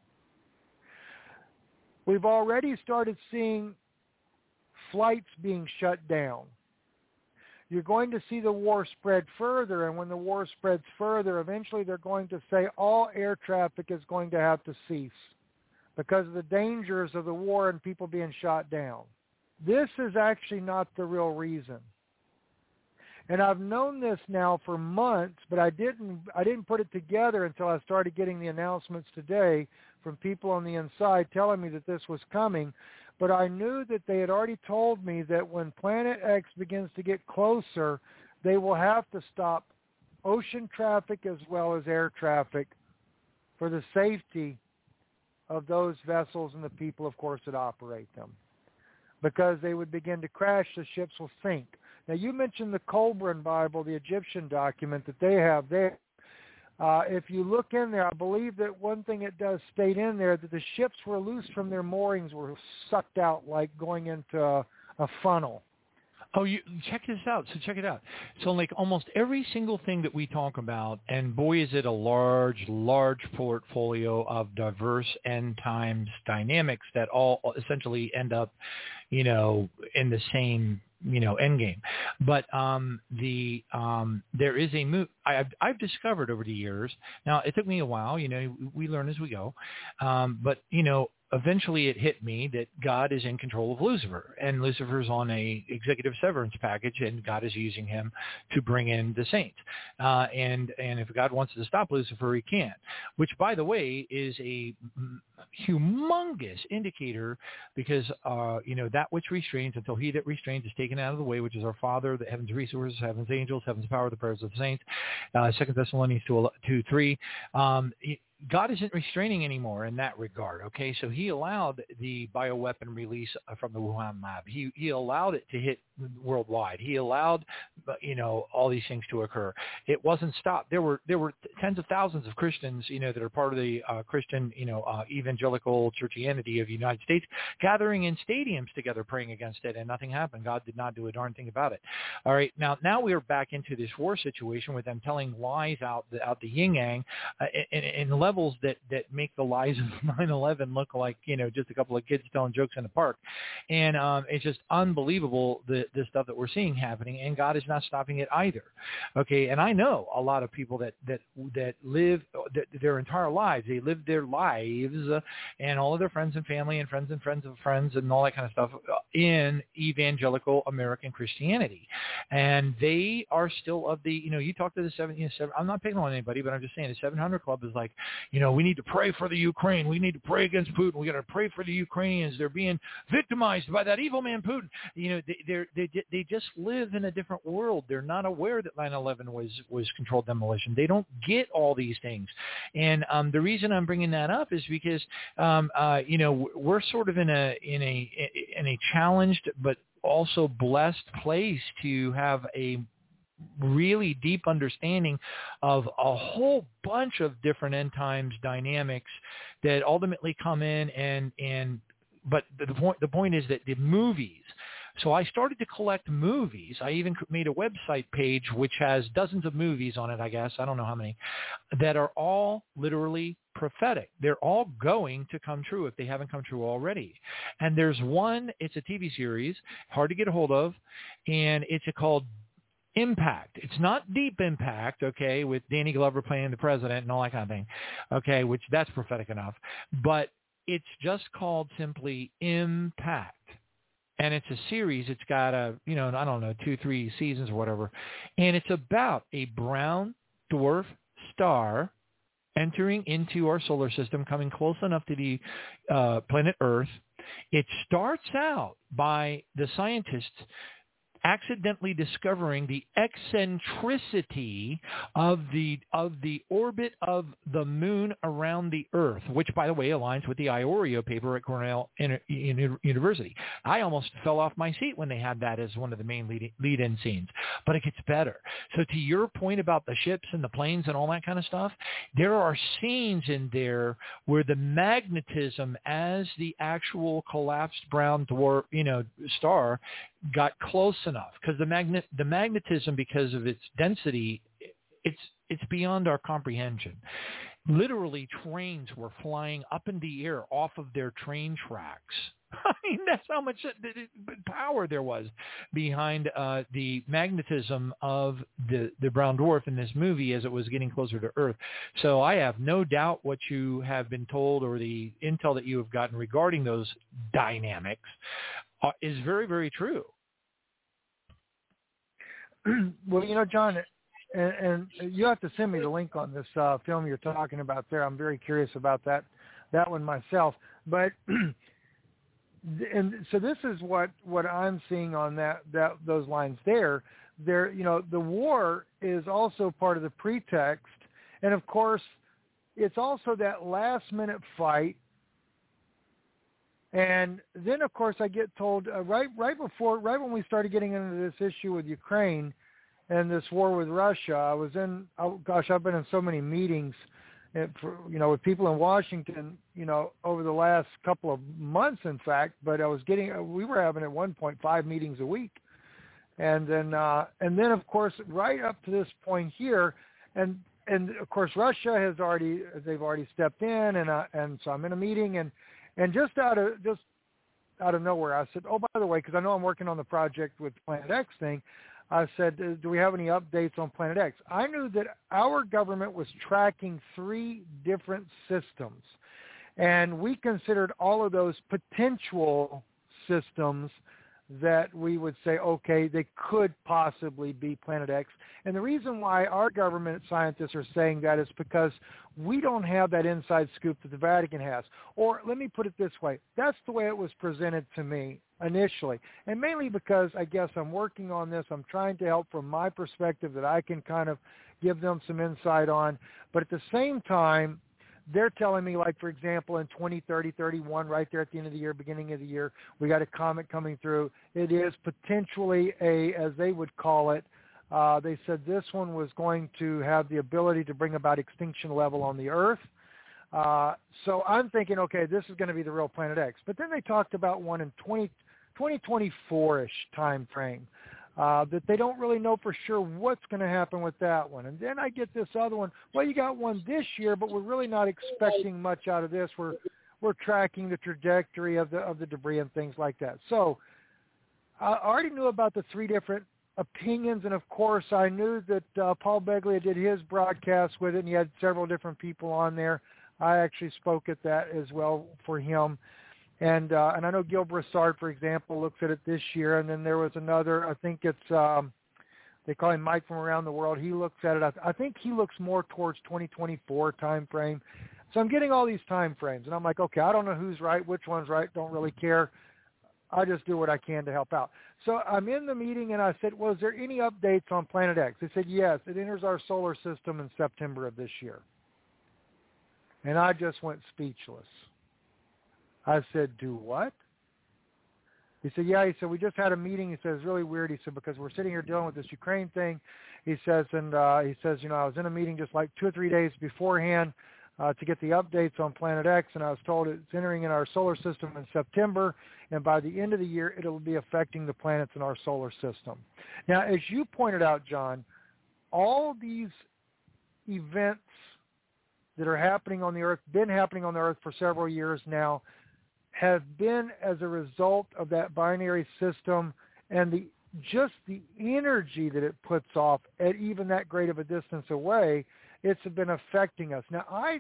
We've already started seeing flights being shut down. You're going to see the war spread further, and when the war spreads further, eventually they're going to say all air traffic is going to have to cease because of the dangers of the war and people being shot down. This is actually not the real reason. And I've known this now for months, but I didn't put it together until I started getting the announcements today from people on the inside telling me that this was coming. But I knew that they had already told me that when Planet X begins to get closer, they will have to stop ocean traffic as well as air traffic for the safety of those vessels and the people, of course, that operate them. Because they would begin to crash, the ships will sink. Now, you mentioned the Qumran Bible, the Egyptian document that they have there. If you look in there, I believe that one thing it does state in there that the ships were loose from their moorings, were sucked out like going into a funnel. Oh, you check this out. So check it out. So like almost every single thing that we talk about, and boy, is it a large portfolio of diverse end times dynamics that all essentially end up, in the same, end game. But there is a move I've discovered over the years. Now, it took me a while. We learn as we go. But eventually it hit me that God is in control of Lucifer, and Lucifer's on a executive severance package, and God is using him to bring in the saints. And if God wants to stop Lucifer, he can, which, by the way, is a humongous indicator because, that which restrains until he that restrains is taken out of the way, which is our Father, the heaven's resources, heaven's angels, heaven's power, the prayers of the saints, 2 Thessalonians 2:3. God isn't restraining anymore in that regard. Okay, so He allowed the bioweapon release from the Wuhan lab. He allowed it to hit worldwide. He allowed, all these things to occur. It wasn't stopped. There were tens of thousands of Christians, that are part of the Christian, evangelical churchianity of the United States, gathering in stadiums together, praying against it, and nothing happened. God did not do a darn thing about it. All right, now we are back into this war situation with them telling lies out the yin yang in levels that make the lies of 9/11 look like just a couple of kids telling jokes in the park, and it's just unbelievable the stuff that we're seeing happening, and God is not stopping it either. Okay, and I know a lot of people that live their entire lives. They live their lives and all of their friends and family and friends of friends and all that kind of stuff in evangelical American Christianity, and they are still of the you talk to the 7. I'm not picking on anybody, but I'm just saying the 700 Club is like we need to pray for the Ukraine. We need to pray against Putin. We got to pray for the Ukrainians. They're being victimized by that evil man Putin. They just live in a different world. They're not aware that 9/11 was controlled demolition. They don't get all these things, and the reason I'm bringing that up is because we're sort of in a challenged but also blessed place to have a really deep understanding of a whole bunch of different end times dynamics that ultimately come in but the point is that the movies. So I started to collect movies. I even made a website page which has dozens of movies on it, I guess. I don't know how many, that are all literally prophetic. They're all going to come true if they haven't come true already. And there's one, it's a TV series, hard to get a hold of, and it's called Impact. It's not Deep Impact, okay, with Danny Glover playing the president and all that kind of thing, okay, which that's prophetic enough. But it's just called simply Impact. And it's a series. It's got I don't know, 2-3 seasons or whatever. And it's about a brown dwarf star entering into our solar system, coming close enough to the planet Earth. It starts out by the scientists accidentally discovering the eccentricity of the orbit of the moon around the Earth, which, by the way, aligns with the Iorio paper at Cornell University. I almost fell off my seat when they had that as one of the main lead-in scenes, but it gets better. So to your point about the ships and the planes and all that kind of stuff, there are scenes in there where the magnetism as the actual collapsed brown dwarf, star got close enough, because the magnetism, because of its density, it's beyond our comprehension. Literally, trains were flying up in the air off of their train tracks. I mean, that's how much power there was behind the magnetism of the brown dwarf in this movie as it was getting closer to Earth. So I have no doubt what you have been told, or the intel that you have gotten regarding those dynamics, is very, very true. Well, John, and you have to send me the link on this film you're talking about there. I'm very curious about that one myself. But and so this is what I'm seeing on those lines there. The war is also part of the pretext, and of course, it's also that last minute fight. And then, of course, I get told right when we started getting into this issue with Ukraine and this war with Russia, I've been in so many meetings, with people in Washington, over the last couple of months, in fact. But we were having at one point 5 meetings a week, and then of course, right up to this point here, and of course, Russia they've already stepped in, and so I'm in a meeting and just out of nowhere, I said, oh, by the way, because I know I'm working on the project with Planet X thing, I said, do we have any updates on Planet X? I knew that our government was tracking 3 different systems, and we considered all of those potential systems that we would say, okay, they could possibly be Planet X. And the reason why our government scientists are saying that is because we don't have that inside scoop that the Vatican has. Or let me put it this way. That's the way it was presented to me initially. And mainly because I guess I'm working on this. I'm trying to help from my perspective that I can kind of give them some insight on. But at the same time, they're telling me, like, for example, in 2030, 31, right there at the end of the year, beginning of the year, we got a comet coming through. It is potentially as they would call it, they said this one was going to have the ability to bring about extinction level on the Earth. So I'm thinking, okay, this is going to be the real Planet X. But then they talked about one in 2024-ish time frame. That they don't really know for sure what's going to happen with that one. And then I get this other one. Well, you got one this year, but we're really not expecting much out of this. We're tracking the trajectory of the debris and things like that. So I already knew about the three different opinions, and of course I knew that Paul Begley did his broadcast with it, and he had several different people on there. I actually spoke at that as well for him. And I know Gil Broussard, for example, looks at it this year. And then there was another, I think it's, they call him Mike from Around the World. He looks at it. I think he looks more towards 2024 time frame. So I'm getting all these time frames. And I'm like, okay, I don't know who's right, which one's right, don't really care. I just do what I can to help out. So I'm in the meeting, and I said, well, is there any updates on Planet X? They said, yes, it enters our solar system in September of this year. And I just went speechless. I said, do what? He said, yeah. He said, we just had a meeting. He says, it's really weird. He said, because we're sitting here dealing with this Ukraine thing. He says, I was in a meeting just like 2 or 3 days beforehand to get the updates on Planet X, and I was told it's entering in our solar system in September, and by the end of the year, it'll be affecting the planets in our solar system. Now, as you pointed out, John, all these events that are happening on the Earth, been happening on the Earth for several years now, have been as a result of that binary system and just the energy that it puts off at even that great of a distance away. It's been affecting us. Now, I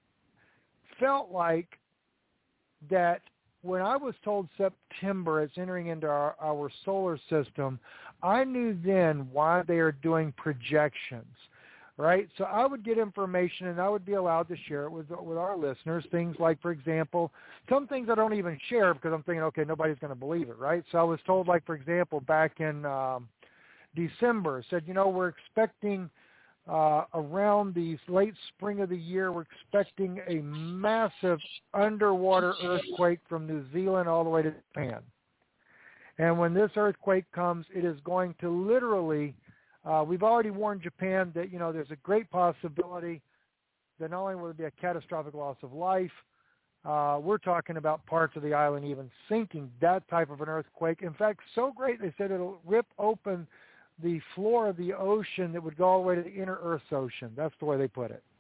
felt like that when I was told September it's entering into our solar system, I knew then why they are doing projections. Right? So I would get information, and I would be allowed to share it with our listeners, things like, for example, some things I don't even share because I'm thinking, okay, nobody's going to believe it, right? So I was told, like, for example, back in December, said, we're expecting around the late spring of the year, we're expecting a massive underwater earthquake from New Zealand all the way to Japan. And when this earthquake comes, it is going to literally... we've already warned Japan that, there's a great possibility that not only will there be a catastrophic loss of life, we're talking about parts of the island even sinking, that type of an earthquake. In fact, so great, they said it'll rip open the floor of the ocean that would go all the way to the inner Earth's ocean. That's the way they put it.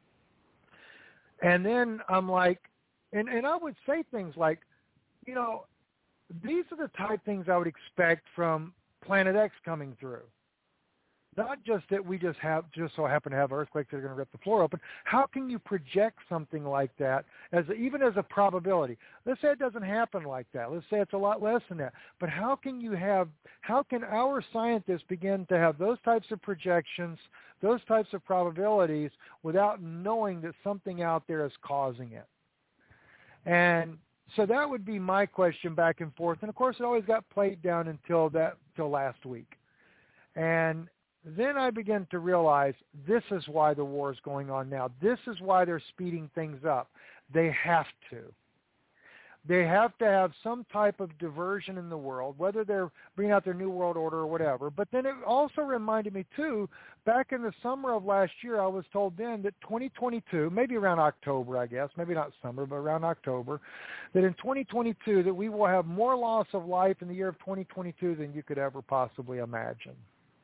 And then I'm like, and I would say things like, these are the type things I would expect from Planet X coming through. Not just that we just so happen to have earthquakes that are going to rip the floor open. How can you project something like that even as a probability? Let's say it doesn't happen like that. Let's say it's a lot less than that. But how can our scientists begin to have those types of projections, those types of probabilities without knowing that something out there is causing it? And so that would be my question back and forth. And of course, it always got played down until last week. And then I began to realize this is why the war is going on now. This is why they're speeding things up. They have to. They have to have some type of diversion in the world, whether they're bringing out their New World Order or whatever. But then it also reminded me, too, back in the summer of last year, I was told then that 2022, maybe around October, I guess, maybe not summer, but around October, that in 2022 that we will have more loss of life in the year of 2022 than you could ever possibly imagine.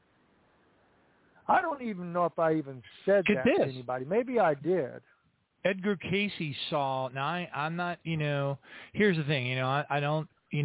I don't even know if I even said that to anybody. Maybe I did. Edgar Casey saw. Now I'm not. Here's the thing. I don't.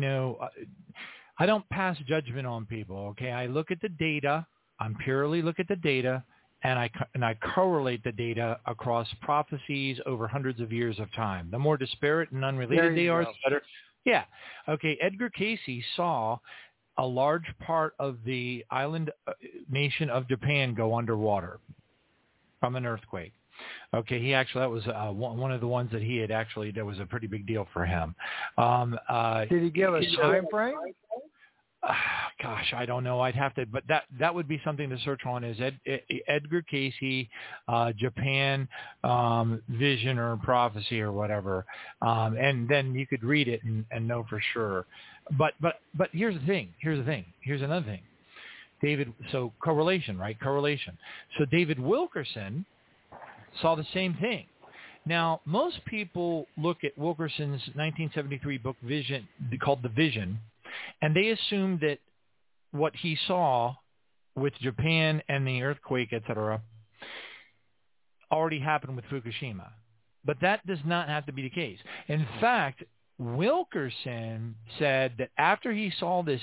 I don't pass judgment on people. Okay, I look at the data. I'm purely look at the data, and I correlate the data across prophecies over hundreds of years of time. The more disparate and unrelated they are, the better. Yeah. Okay. Edgar Casey saw a large part of the island nation of Japan go underwater from an earthquake. Okay, that was one of the ones that he had actually, that was a pretty big deal for him. Did he give a time frame? gosh, I don't know. I'd have to, but that would be something to search on is Edgar Cayce, Japan, Vision or Prophecy or whatever. And then you could read it and know for sure. But here's the thing. Here's another thing. So correlation, right? Correlation. So David Wilkerson saw the same thing. Now, most people look at Wilkerson's 1973 book Vision, called The Vision, and they assume that what he saw with Japan and the earthquake, etc., already happened with Fukushima. But that does not have to be the case. In fact, Wilkerson said that after he saw this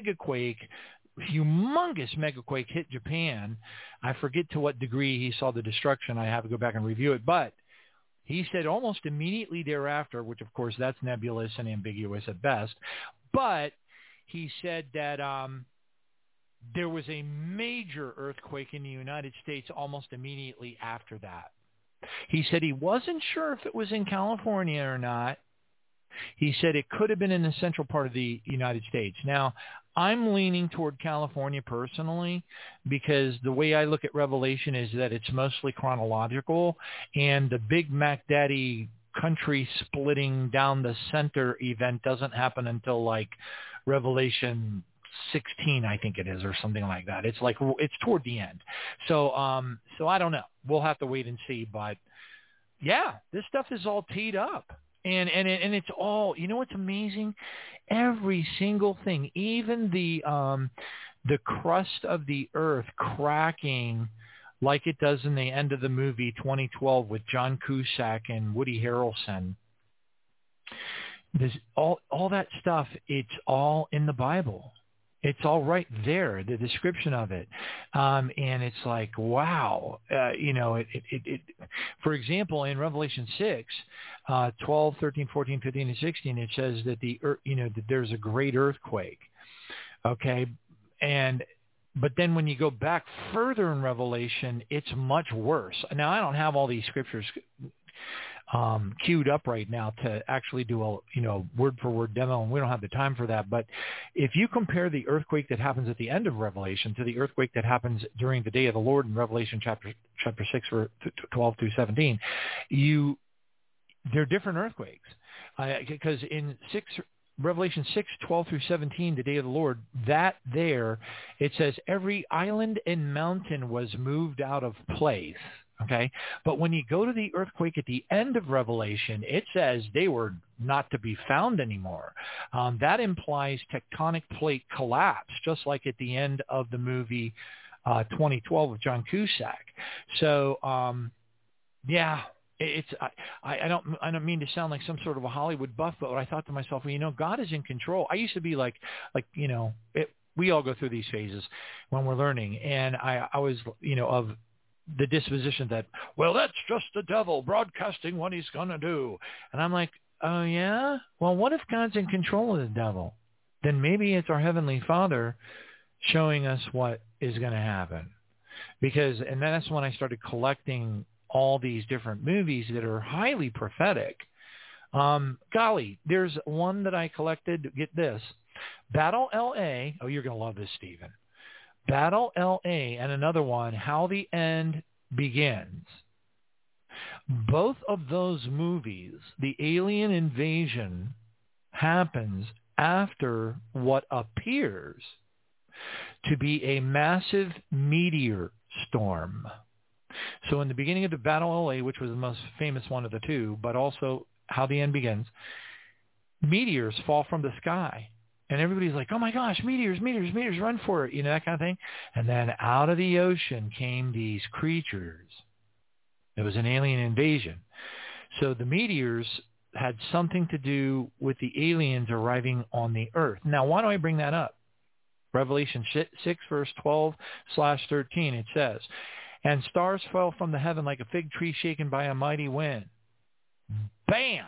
humongous megaquake hit Japan, I forget to what degree he saw the destruction. I have to go back and review it. But he said almost immediately thereafter, which of course that's nebulous and ambiguous at best, but he said that there was a major earthquake in the United States almost immediately after that. He said he wasn't sure if it was in California or not. He said it could have been in the central part of the United States. Now, I'm leaning toward California personally because the way I look at Revelation is that it's mostly chronological, and the Big Mac Daddy country splitting down the center event doesn't happen until like Revelation 16, I think it is, or something like that. It's like it's toward the end. So I don't know. We'll have to wait and see. But yeah, this stuff is all teed up. And it's all, you know what's amazing? Every single thing, even the crust of the earth cracking like it does in the end of the movie 2012 with John Cusack and Woody Harrelson. This, all that stuff, it's all in the Bible. It's all right there, the description of it. And it's like, wow. For example, in Revelation 6, 12, 13, 14, 15, and 16, it says that that there's a great earthquake. Okay. But then when you go back further in Revelation, it's much worse. Now, I don't have all these scriptures queued up right now to actually do a word for word demo, and we don't have the time for that. But if you compare the earthquake that happens at the end of Revelation to the earthquake that happens during the day of the Lord in Revelation chapter 6, verse 12 through 17, they're different earthquakes because in Revelation 6, 12 through 17, the day of the Lord, it says every island and mountain was moved out of place. Okay, but when you go to the earthquake at the end of Revelation, it says they were not to be found anymore. That implies tectonic plate collapse, just like at the end of the movie 2012 with John Cusack. So, yeah. I don't mean to sound like some sort of a Hollywood buff, but I thought to myself, well, God is in control. I used to be we all go through these phases when we're learning, and I was of the disposition that, well, that's just the devil broadcasting what he's going to do. And I'm like, oh, yeah? Well, what if God's in control of the devil? Then maybe it's our Heavenly Father showing us what is going to happen. And that's when I started collecting all these different movies that are highly prophetic. Golly, there's one that I collected. Get this. Battle L.A. Oh, you're going to love this, Stephen. Battle L.A. and another one, How the End Begins. Both of those movies, the alien invasion happens after what appears to be a massive meteor storm. So in the beginning of the Battle L.A., which was the most famous one of the two, but also How the End Begins, meteors fall from the sky. And everybody's like, oh, my gosh, meteors, run for it, that kind of thing. And then out of the ocean came these creatures. It was an alien invasion. So the meteors had something to do with the aliens arriving on the earth. Now, why do I bring that up? Revelation 6, verse 12/13, it says, and stars fell from the heaven like a fig tree shaken by a mighty wind. Bam!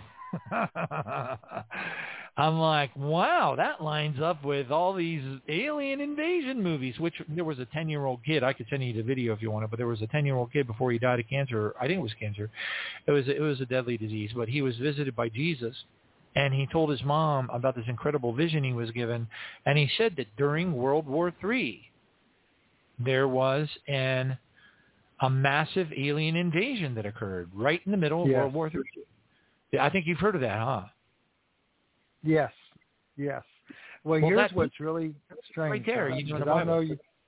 I'm like, wow, that lines up with all these alien invasion movies, which there was a 10-year-old kid. I could send you the video if you want it, but there was a 10-year-old kid before he died of cancer. I think it was cancer. It was a deadly disease, but he was visited by Jesus, and he told his mom about this incredible vision he was given, and he said that during World War III, there was a massive alien invasion that occurred right in the middle of World War III. I think you've heard of that, huh? Yes. Well, here's what's really strange. Right there, I know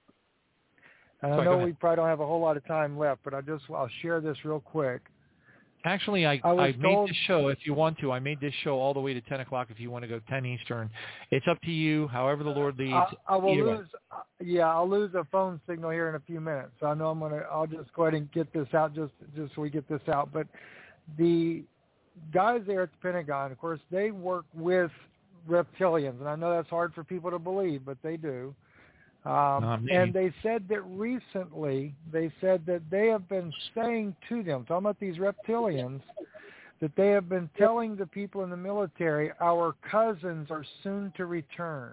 we probably don't have a whole lot of time left, but I'll share this real quick. Actually, I made this show, if you want to. I made this show all the way to 10 o'clock if you want to go 10 Eastern. It's up to you, however the Lord leads. I'll lose a phone signal here in a few minutes. So I know I'll just go ahead and get this out just so we get this out. But the guys there at the Pentagon, of course, they work with reptilians. And I know that's hard for people to believe, but they do. And they said that recently, they have been saying to them, talking about these reptilians, that they have been telling the people in the military, our cousins are soon to return.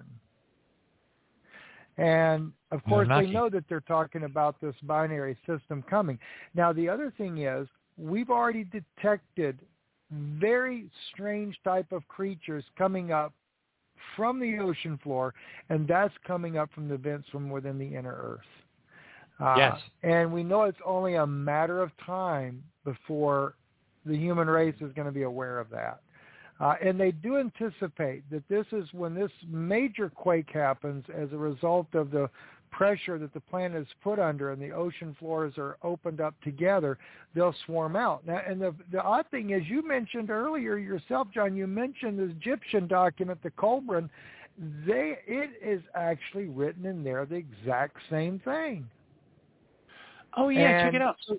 And, of course, they know that they're talking about this binary system coming. Now, the other thing is, we've already detected very strange type of creatures coming up from the ocean floor, and that's coming up from the vents from within the inner Earth. Yes. And we know it's only a matter of time before the human race is going to be aware of that. And they do anticipate that this is when this major quake happens as a result of the pressure that the planet is put under and the ocean floors are opened up together, they'll swarm out. Now, and the odd thing is, you mentioned earlier yourself, John, you mentioned the Egyptian document, the Qumran. It is actually written in there the exact same thing. Oh yeah, check it out. So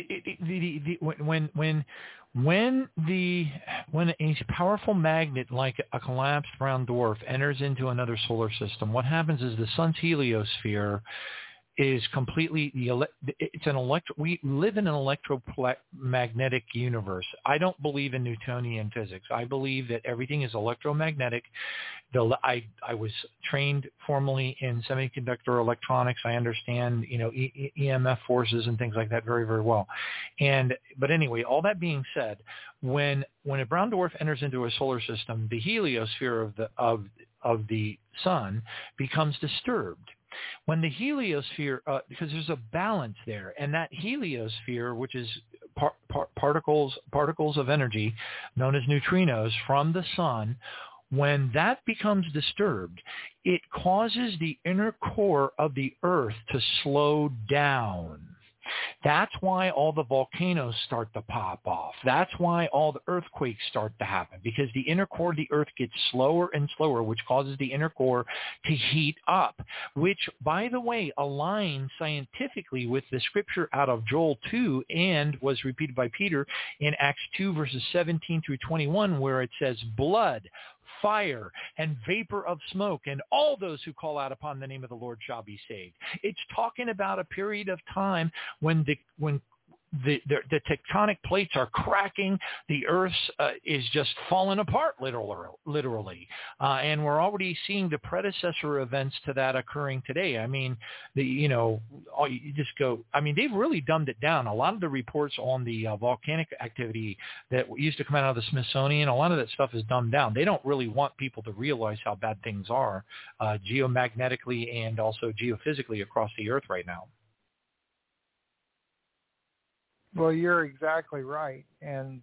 when a powerful magnet like a collapsed brown dwarf enters into another solar system, what happens is the sun's heliosphere is completely we live in an electromagnetic universe. I don't believe in Newtonian physics. I believe that everything is electromagnetic. I was trained formally in semiconductor electronics. I understand, EMF forces and things like that very, very well. But anyway, all that being said, when a brown dwarf enters into a solar system, the heliosphere of the sun becomes disturbed. When the heliosphere, because there's a balance there, and that heliosphere, which is particles of energy known as neutrinos from the sun, when that becomes disturbed, it causes the inner core of the Earth to slow down. That's why all the volcanoes start to pop off. That's why all the earthquakes start to happen, because the inner core of the Earth gets slower and slower, which causes the inner core to heat up, which, by the way, aligns scientifically with the scripture out of Joel 2 and was repeated by Peter in Acts 2, verses 17 through 21, where it says, blood, fire, and vapor of smoke, and all those who call out upon the name of the Lord shall be saved. It's talking about a period of time when the tectonic plates are cracking, the Earth is just falling apart, literally. And we're already seeing the predecessor events to that occurring today. I mean, they've really dumbed it down. A lot of the reports on the volcanic activity that used to come out of the Smithsonian, a lot of that stuff is dumbed down. They don't really want people to realize how bad things are geomagnetically and also geophysically across the Earth right now. Well, you're exactly right, and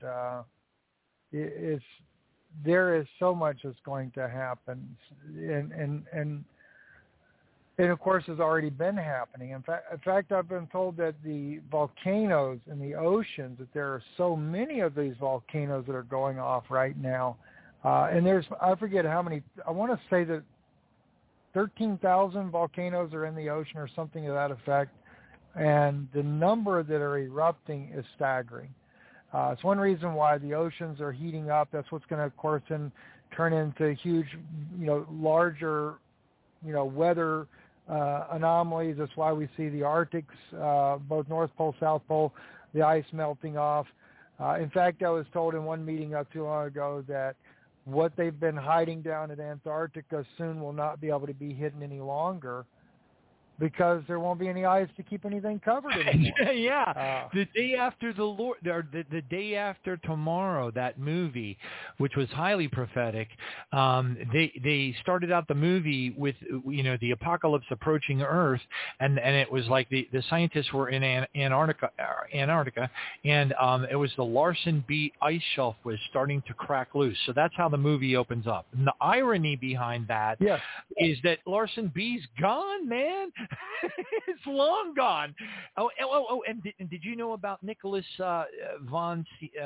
there is so much that's going to happen, and of course has already been happening. In fact, I've been told that the volcanoes in the oceans, that there are so many of these volcanoes that are going off right now, and I forget how many. I want to say that 13,000 volcanoes are in the ocean or something to that effect. And the number that are erupting is staggering. It's one reason why the oceans are heating up. That's what's going to, of course, turn into huge, larger, weather anomalies. That's why we see the Arctics, both North Pole, South Pole, the ice melting off. In fact, I was told in one meeting not too long ago that what they've been hiding down in Antarctica soon will not be able to be hidden any longer. because there won't be any ice to keep anything covered anymore. Yeah. The day after the Lord, or the day after tomorrow, that movie, which was highly prophetic, they started out the movie with, the apocalypse approaching Earth, and it was like the scientists were in Antarctica, and it was the Larsen B ice shelf was starting to crack loose. So that's how the movie opens up. And the irony behind that is that Larsen B's gone, man. It's long gone. And did you know about Nicholas von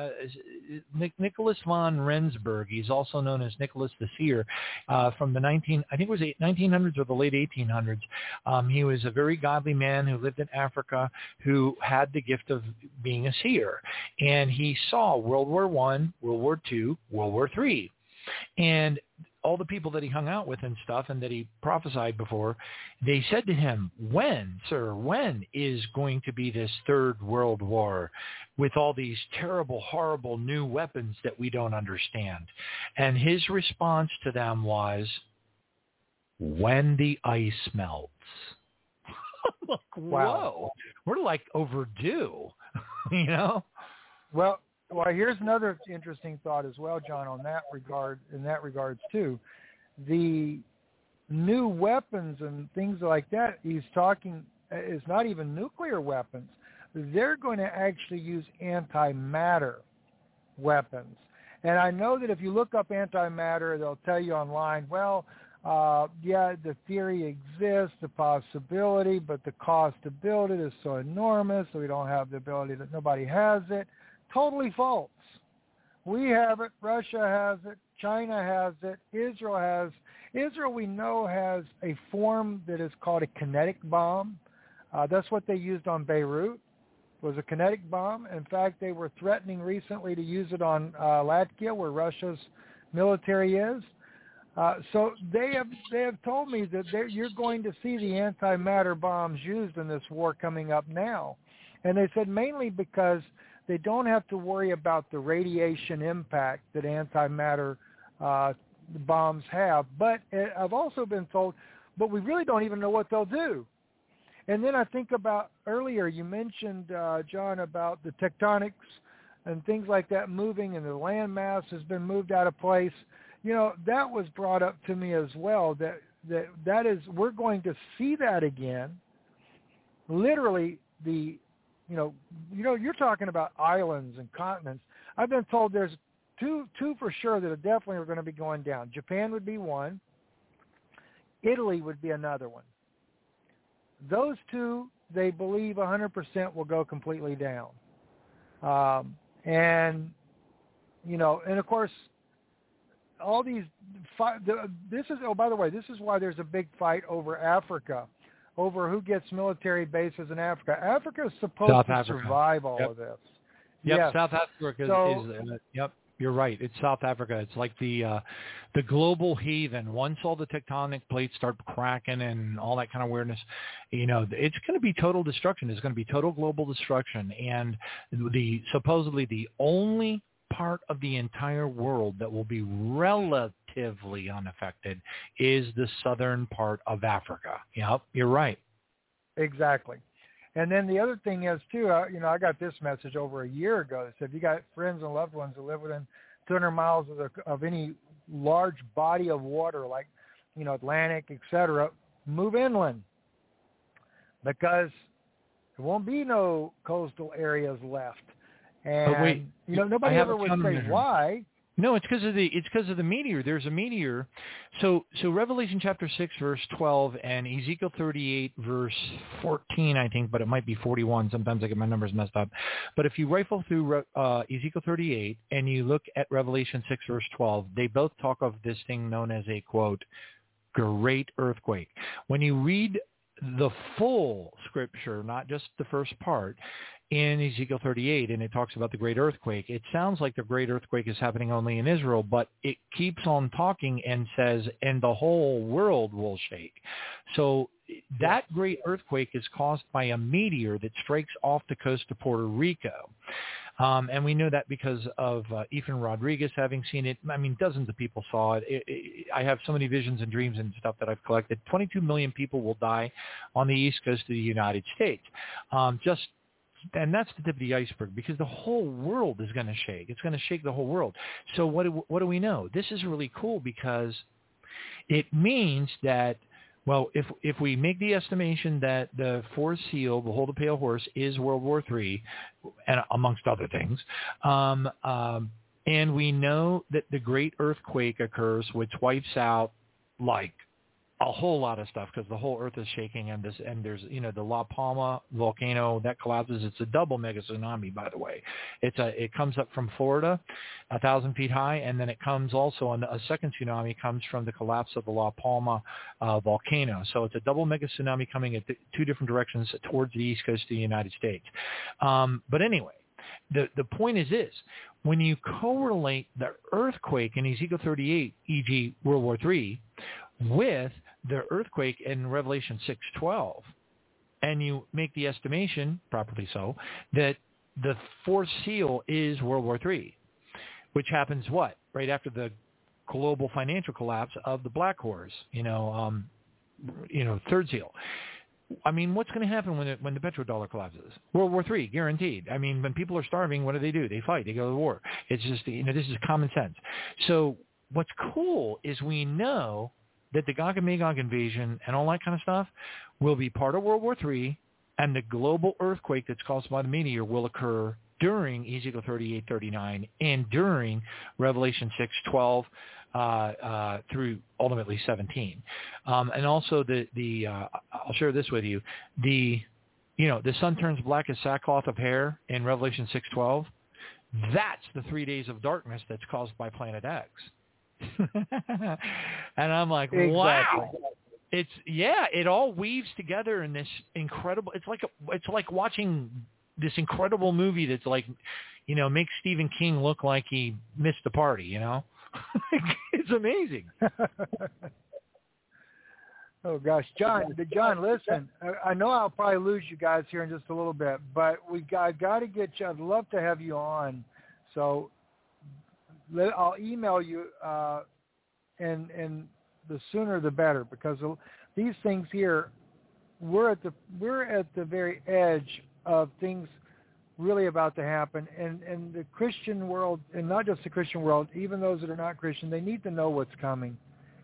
Rensburg? He's also known as Nicholas the Seer, from the 1900s or the late 1800s. He was a very godly man who lived in Africa, who had the gift of being a seer, and he saw World War I, World War II, World War III, and all the people that he hung out with and stuff and that he prophesied before, they said to him, when is going to be this third world war with all these terrible, horrible new weapons that we don't understand? And his response to them was, when the ice melts. Look, wow. Whoa, we're like overdue, Well, here's another interesting thought as well, John, in that regards too. The new weapons and things like that he's talking is not even nuclear weapons. They're going to actually use antimatter weapons. And I know that if you look up antimatter, they'll tell you online, the theory exists, the possibility, but the cost to build it is so enormous, so we don't have the ability, that nobody has it. Totally false. We have it. Russia has it. China has it. Israel has. Israel, we know, has a form that is called a kinetic bomb. That's what they used on Beirut, was a kinetic bomb. In fact, they were threatening recently to use it on Latvia, where Russia's military is. So they have told me that you're going to see the antimatter bombs used in this war coming up now. And they said mainly because they don't have to worry about the radiation impact that antimatter bombs have. But I've also been told, but we really don't even know what they'll do. And then I think about earlier, you mentioned, John, about the tectonics and things like that moving, and the land mass has been moved out of place. That was brought up to me as well, that is, we're going to see that again. Literally, you're talking about islands and continents. I've been told there's two for sure that are definitely going to be going down. Japan would be one. Italy would be another one. Those two, they believe 100% will go completely down. And of course, all these by the way, this is why there's a big fight over Africa, over who gets military bases in Africa. Africa is supposed to survive all of this. Yep, yes. South Africa is yep, you're right. It's South Africa. It's like the global heathen. Once all the tectonic plates start cracking and all that kind of weirdness, it's going to be total destruction. It's going to be total global destruction. And supposedly the only part of the entire world that will be relatively unaffected is the southern part of Africa. Yep, you're right. Exactly. And then the other thing is, too, I got this message over a year ago that said, if you got friends and loved ones that live within 200 miles of any large body of water, like, Atlantic, et cetera, move inland, because there won't be no coastal areas left. And, but wait, nobody ever would say why. No, it's because of the meteor. There's a meteor. So Revelation chapter 6 verse 12 and Ezekiel 38 verse 14, I think, but it might be 41. Sometimes I get my numbers messed up. But if you rifle through Ezekiel 38 and you look at Revelation 6 verse 12, they both talk of this thing known as a, quote, great earthquake. When you read the full scripture, not just the first part, in Ezekiel 38, and it talks about the great earthquake, it sounds like the great earthquake is happening only in Israel, but it keeps on talking and says, and the whole world will shake. So that great earthquake is caused by a meteor that strikes off the coast of Puerto Rico. And we know that because of Ethan Rodriguez having seen it. I mean, dozens of people saw it. I have so many visions and dreams and stuff that I've collected. 22 million people will die on the East Coast of the United States. And that's the tip of the iceberg, because the whole world is going to shake. It's going to shake the whole world. So what do we know? This is really cool, because it means that, well, if we make the estimation that the fourth seal, Behold the Pale Horse, is World War III, and amongst other things, and we know that the Great Earthquake occurs, which wipes out like a whole lot of stuff, because the whole earth is shaking, and there's the La Palma volcano that collapses. It's a double mega tsunami, by the way. It comes up from Florida, 1,000 feet high, and then it comes also on a second tsunami comes from the collapse of the La Palma volcano. So it's a double mega tsunami coming at two different directions towards the east coast of the United States. But anyway, the point is this: when you correlate the earthquake in Ezekiel 38, e.g. World War III, with the earthquake in Revelation 6:12, and you make the estimation, properly so, that the fourth seal is World War III, which happens what? Right after the global financial collapse of the Black Horse, third seal. I mean, what's going to happen when the petrodollar collapses? World War III, guaranteed. I mean, when people are starving, what do? They fight. They go to war. It's just, this is common sense. So what's cool is we know that the Gog and Magog invasion and all that kind of stuff will be part of World War III, and the global earthquake that's caused by the meteor will occur during Ezekiel 38:39 and during Revelation 6:12 through ultimately 17. And also I'll share this with you. The sun turns black as sackcloth of hair in Revelation 6:12. That's the 3 days of darkness that's caused by Planet X. And I'm like, exactly. Wow. It all weaves together in this incredible. It's like watching this incredible movie that's like, makes Stephen King look like he missed the party. It's amazing. Oh gosh, John, listen. I know I'll probably lose you guys here in just a little bit, but I got to get you. I'd love to have you on. So I'll email you, and the sooner the better, because these things here, we're at the very edge of things really about to happen, and the Christian world, and not just the Christian world, even those that are not Christian, they need to know what's coming,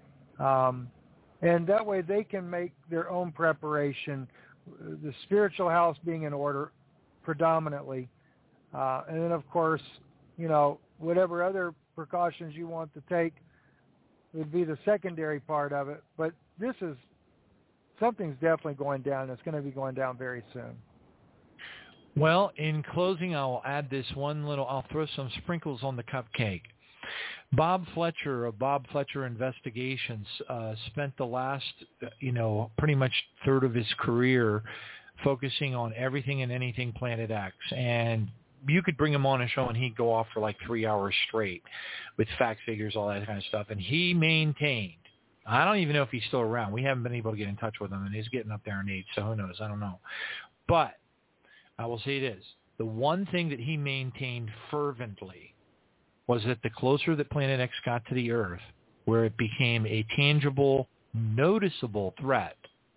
and that way they can make their own preparation, the spiritual house being in order predominantly, and then of course, whatever other precautions you want to take would be the secondary part of it. But something's definitely going down. It's going to be going down very soon. Well, in closing, I'll add this I'll throw some sprinkles on the cupcake. Bob Fletcher of Bob Fletcher Investigations spent the last, pretty much third of his career focusing on everything and anything Planet X. And you could bring him on a show and he'd go off for like 3 hours straight with fact figures, all that kind of stuff. And he maintained, I don't even know if he's still around. We haven't been able to get in touch with him, and he's getting up there in age, so who knows? I don't know. But I will say this. The one thing that he maintained fervently was that the closer that Planet X got to the Earth, where it became a tangible, noticeable threat,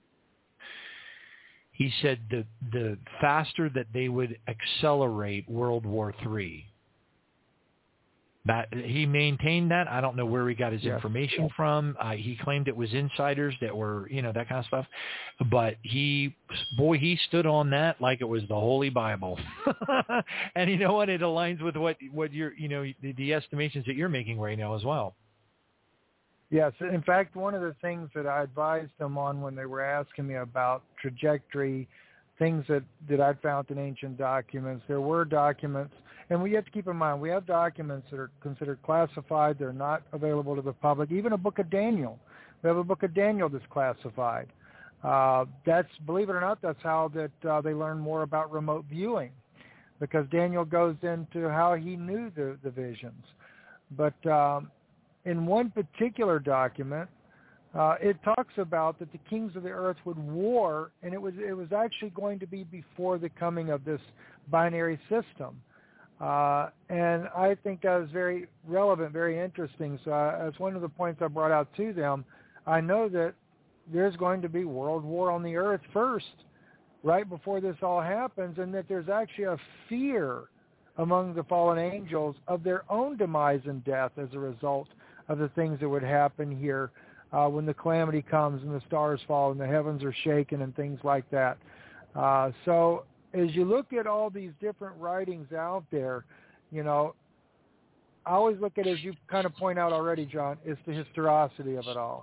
he said the faster that they would accelerate World War III. That he maintained that. I don't know where he got his information from. He claimed it was insiders that were, that kind of stuff. But he stood on that like it was the Holy Bible. And you know what? It aligns with what you're, the estimations that you're making right now as well. Yes. In fact, one of the things that I advised them on when they were asking me about trajectory, things that I found in ancient documents, there were documents, and we have to keep in mind, we have documents that are considered classified. They're not available to the public. Even a book of Daniel. We have a book of Daniel that's classified. That's, believe it or not, that's how that they learn more about remote viewing, because Daniel goes into how he knew the visions. But in one particular document, it talks about that the kings of the earth would war, and it was actually going to be before the coming of this binary system. And I think that was very relevant, very interesting. So as one of the points I brought out to them, I know that there's going to be world war on the earth first, right before this all happens, and that there's actually a fear among the fallen angels of their own demise and death as a result of the things that would happen here when the calamity comes and the stars fall and the heavens are shaken and things like that. So as you look at all these different writings out there, you know, I always look at, as you kind of point out already, John, is the historicity of it all.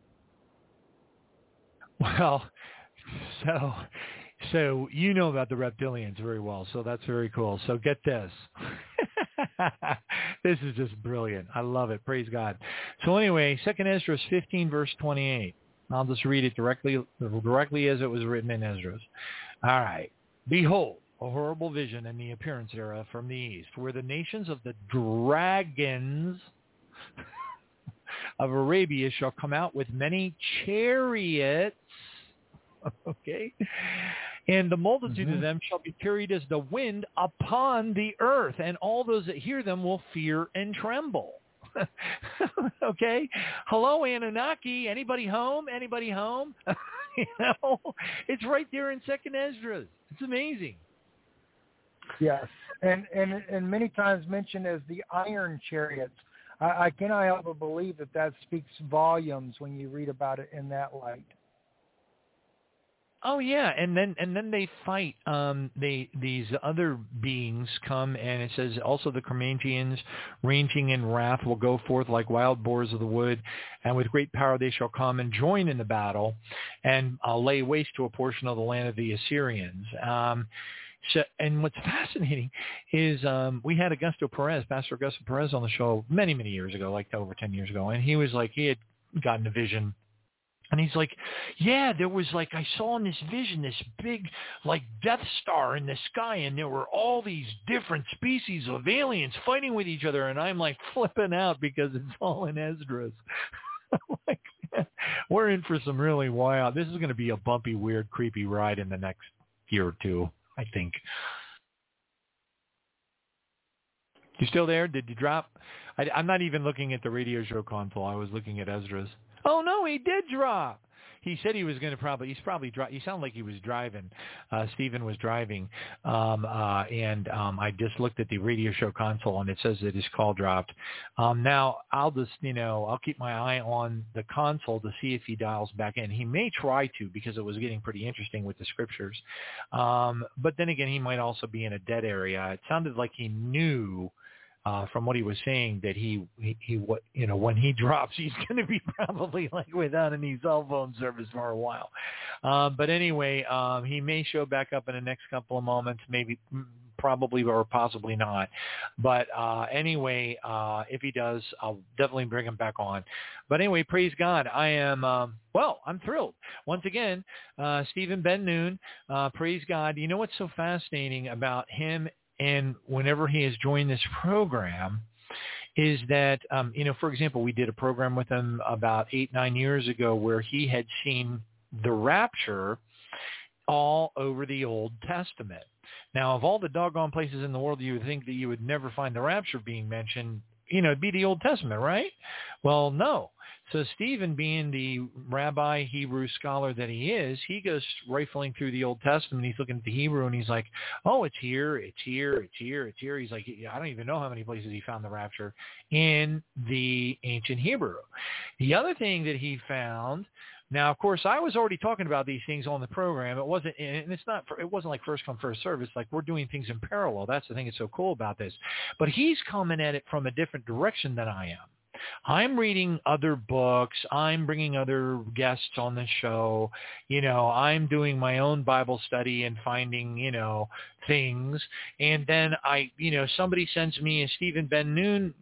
Well, so you know about the reptilians very well, so that's very cool. So get this. This is just brilliant. I love it. Praise God. So anyway, 2 Esdras 15, verse 28. I'll just read it directly as it was written in Esdras. All right. Behold, a horrible vision in the appearance thereof from the east, where the nations of the dragons of Arabia shall come out with many chariots, okay, and the multitude of them shall be carried as the wind upon the earth, and all those that hear them will fear and tremble. Okay? Hello, Anunnaki. Anybody home? Anybody home? You know, it's right there in 2nd Esdras. It's amazing. Yes, and many times mentioned as the iron chariots. I cannot help but believe that speaks volumes when you read about it in that light. Oh yeah, and then they fight. These other beings come, and it says also the Corinthians, ranging in wrath, will go forth like wild boars of the wood, and with great power they shall come and join in the battle, and lay waste to a portion of the land of the Assyrians. So, and what's fascinating is we had Pastor Augusto Perez on the show many years ago, like over 10 years ago, and he was like, he had gotten a vision. And he's like, yeah, there was like, I saw in this vision, this big like Death Star in the sky, and there were all these different species of aliens fighting with each other. And I'm like flipping out because it's all in Esdras. Like, we're in for some really wild, this is going to be a bumpy, weird, creepy ride in the next year or two, I think. You still there? Did you drop? I'm not even looking at the radio show console. I was looking at Esdras. Oh, no, he did drop. He said he was going to he's probably you sound like he was driving. Stephen was driving. And I just looked at the radio show console, and it says that his call dropped. Now, I'll just, I'll keep my eye on the console to see if he dials back in. He may try to, because it was getting pretty interesting with the scriptures. But then again, he might also be in a dead area. It sounded like he knew from what he was saying that he when he drops, he's going to be probably like without any cell phone service for a while. But anyway, he may show back up in the next couple of moments, maybe, probably, or possibly not. But anyway, if he does, I'll definitely bring him back on. But anyway, praise God. I am, I'm thrilled. Once again, Stephen Ben-Nun, praise God. You know what's so fascinating about him, and whenever he has joined this program, is that, for example, we did a program with him about 8-9 years ago where he had seen the rapture all over the Old Testament. Now, of all the doggone places in the world you would think that you would never find the rapture being mentioned, it'd be the Old Testament, right? Well, no. So Stephen, being the rabbi Hebrew scholar that he is, he goes rifling through the Old Testament. He's looking at the Hebrew, and he's like, oh, it's here, it's here, it's here, it's here. He's like, I don't even know how many places he found the rapture in the ancient Hebrew. The other thing that he found, now, of course, I was already talking about these things on the program. It wasn't like first come, first serve. It's like we're doing things in parallel. That's the thing that's so cool about this. But he's coming at it from a different direction than I am. I'm reading other books. I'm bringing other guests on the show. I'm doing my own Bible study and finding, things. And then somebody sends me a Stephen Ben-Nun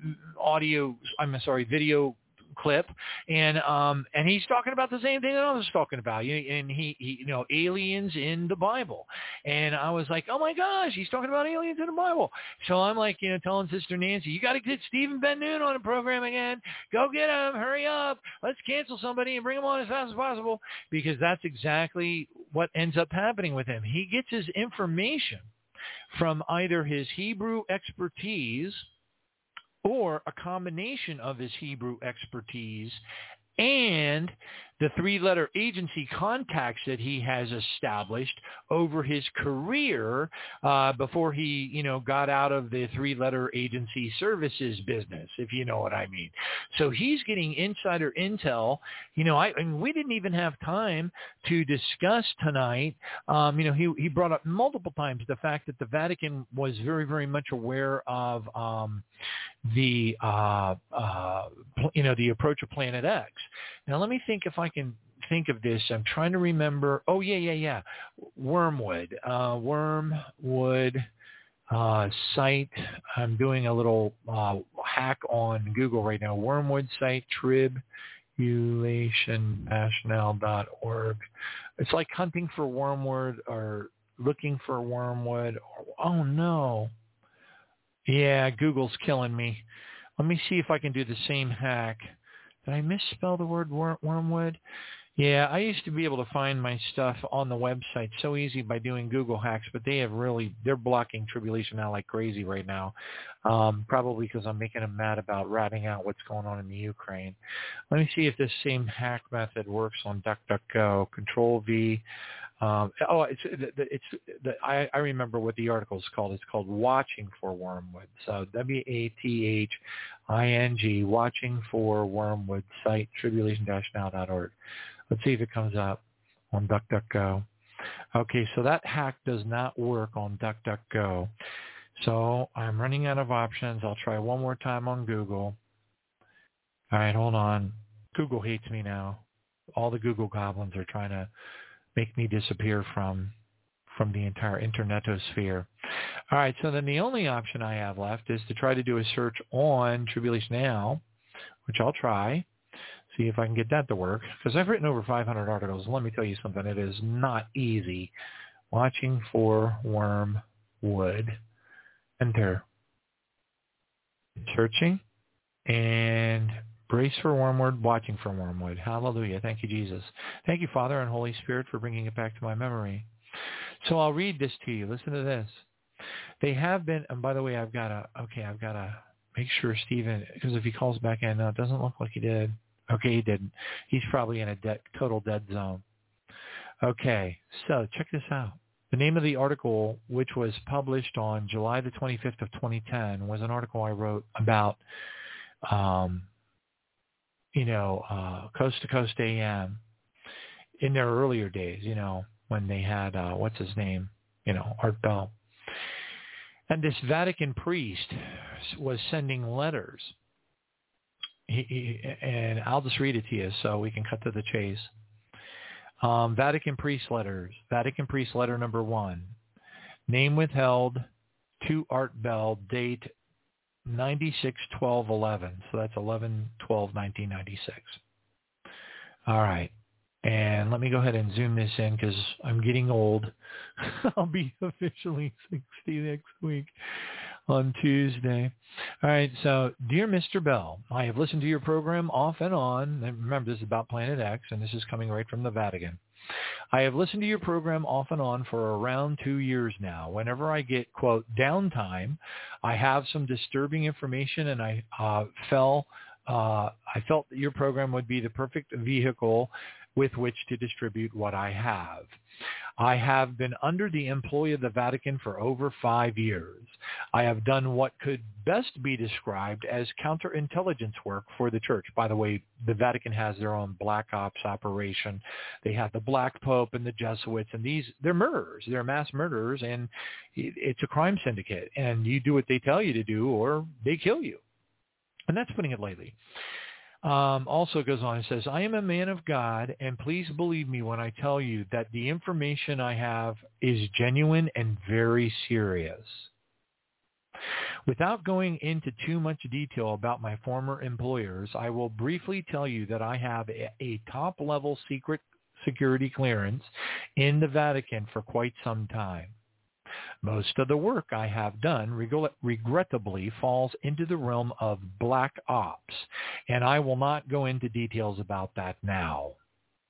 video clip, and he's talking about the same thing that I was talking about, and he aliens in the Bible, and I was like, oh my gosh, he's talking about aliens in the Bible. So I'm like, telling Sister Nancy, you got to get Stephen Ben-Nun on the program again. Go get him, hurry up, let's cancel somebody and bring him on as fast as possible, because that's exactly what ends up happening with him. He gets his information from either his Hebrew expertise or a combination of his Hebrew expertise and the three-letter agency contacts that he has established over his career before he, got out of the three-letter agency services business, if you know what I mean. So he's getting insider intel. We didn't even have time to discuss tonight. He brought up multiple times the fact that the Vatican was very, very much aware of the approach of Planet X. Now, let me think if I can think of this. I'm trying to remember. Oh, yeah. Wormwood. Wormwood site. I'm doing a little hack on Google right now. Wormwood site, tribulationnational.org. It's like hunting for wormwood or looking for wormwood. Oh, no. Yeah, Google's killing me. Let me see if I can do the same hack. Did I misspell the word wormwood? Yeah, I used to be able to find my stuff on the website so easy by doing Google hacks, but they're blocking Tribulation Now like crazy right now, probably because I'm making them mad about ratting out what's going on in the Ukraine. Let me see if this same hack method works on DuckDuckGo. Control V. I remember what the article is called. It's called Watching for Wormwood. So WATHING, Watching for Wormwood, site tribulation-now.org. Let's see if it comes up on DuckDuckGo. Okay, so that hack does not work on DuckDuckGo. So I'm running out of options. I'll try one more time on Google. All right, hold on. Google hates me now. All the Google goblins are trying to make me disappear from the entire internetosphere. All right, so then the only option I have left is to try to do a search on Tribulation Now, which I'll try. See if I can get that to work, because I've written over 500 articles. Let me tell you something. It is not easy. Watching for wormwood. Enter. Searching. And brace for wormwood, watching for wormwood. Hallelujah. Thank you, Jesus. Thank you, Father and Holy Spirit, for bringing it back to my memory. So I'll read this to you. Listen to this. They have been, and by the way, I've got to make sure Stephen, because if he calls back in, no, it doesn't look like he did. Okay, he didn't. He's probably in a total dead zone. Okay, so check this out. The name of the article, which was published on July the 25th of 2010, was an article I wrote about, Coast to Coast AM in their earlier days, when they had, what's his name, Art Bell. And this Vatican priest was sending letters. And I'll just read it to you so we can cut to the chase. Vatican priest letters. Vatican priest letter number 1. Name withheld to Art Bell, date 96/12/11. So that's 11/12/1996. All right. And let me go ahead and zoom this in because I'm getting old. I'll be officially 60 next week on Tuesday. All right. So, dear Mr. Bell, I have listened to your program off and on. And remember, this is about Planet X, and this is coming right from the Vatican. I have listened to your program off and on for around 2 years now. Whenever I get, quote, downtime, I have some disturbing information, and I felt that your program would be the perfect vehicle with which to distribute what I have. I have been under the employ of the Vatican for over 5 years. I have done what could best be described as counterintelligence work for the church. By the way, the Vatican has their own black ops operation. They have the Black Pope and the Jesuits, and they're murderers. They're mass murderers, and it's a crime syndicate. And you do what they tell you to do, or they kill you. And that's putting it lightly. Also goes on and says, I am a man of God, and please believe me when I tell you that the information I have is genuine and very serious. Without going into too much detail about my former employers, I will briefly tell you that I have a top-level secret security clearance in the Vatican for quite some time. Most of the work I have done regrettably falls into the realm of black ops, and I will not go into details about that now.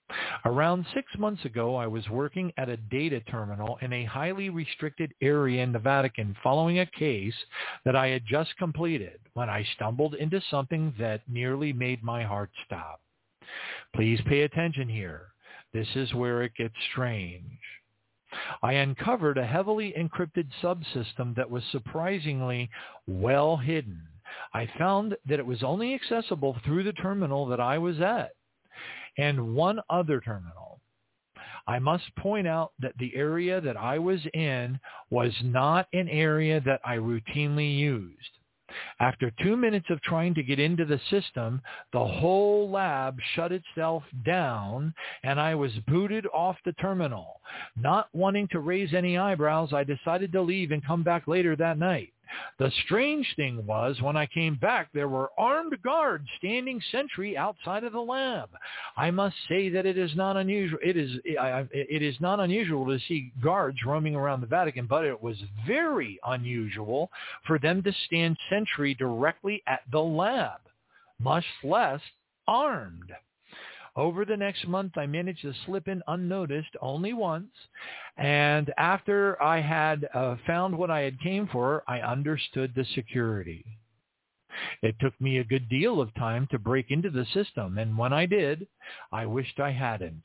Around 6 months ago, I was working at a data terminal in a highly restricted area in the Vatican following a case that I had just completed when I stumbled into something that nearly made my heart stop. Please pay attention here. This is where it gets strange. I uncovered a heavily encrypted subsystem that was surprisingly well hidden. I found that it was only accessible through the terminal that I was at and one other terminal. I must point out that the area that I was in was not an area that I routinely used. After 2 minutes of trying to get into the system, the whole lab shut itself down and I was booted off the terminal. Not wanting to raise any eyebrows, I decided to leave and come back later that night. The strange thing was, when I came back, there were armed guards standing sentry outside of the lab. I must say that it is not unusual. It is not unusual to see guards roaming around the Vatican, but it was very unusual for them to stand sentry directly at the lab, much less armed. Over the next month, I managed to slip in unnoticed only once, and after I had found what I had came for, I understood the security. It took me a good deal of time to break into the system, and when I did, I wished I hadn't.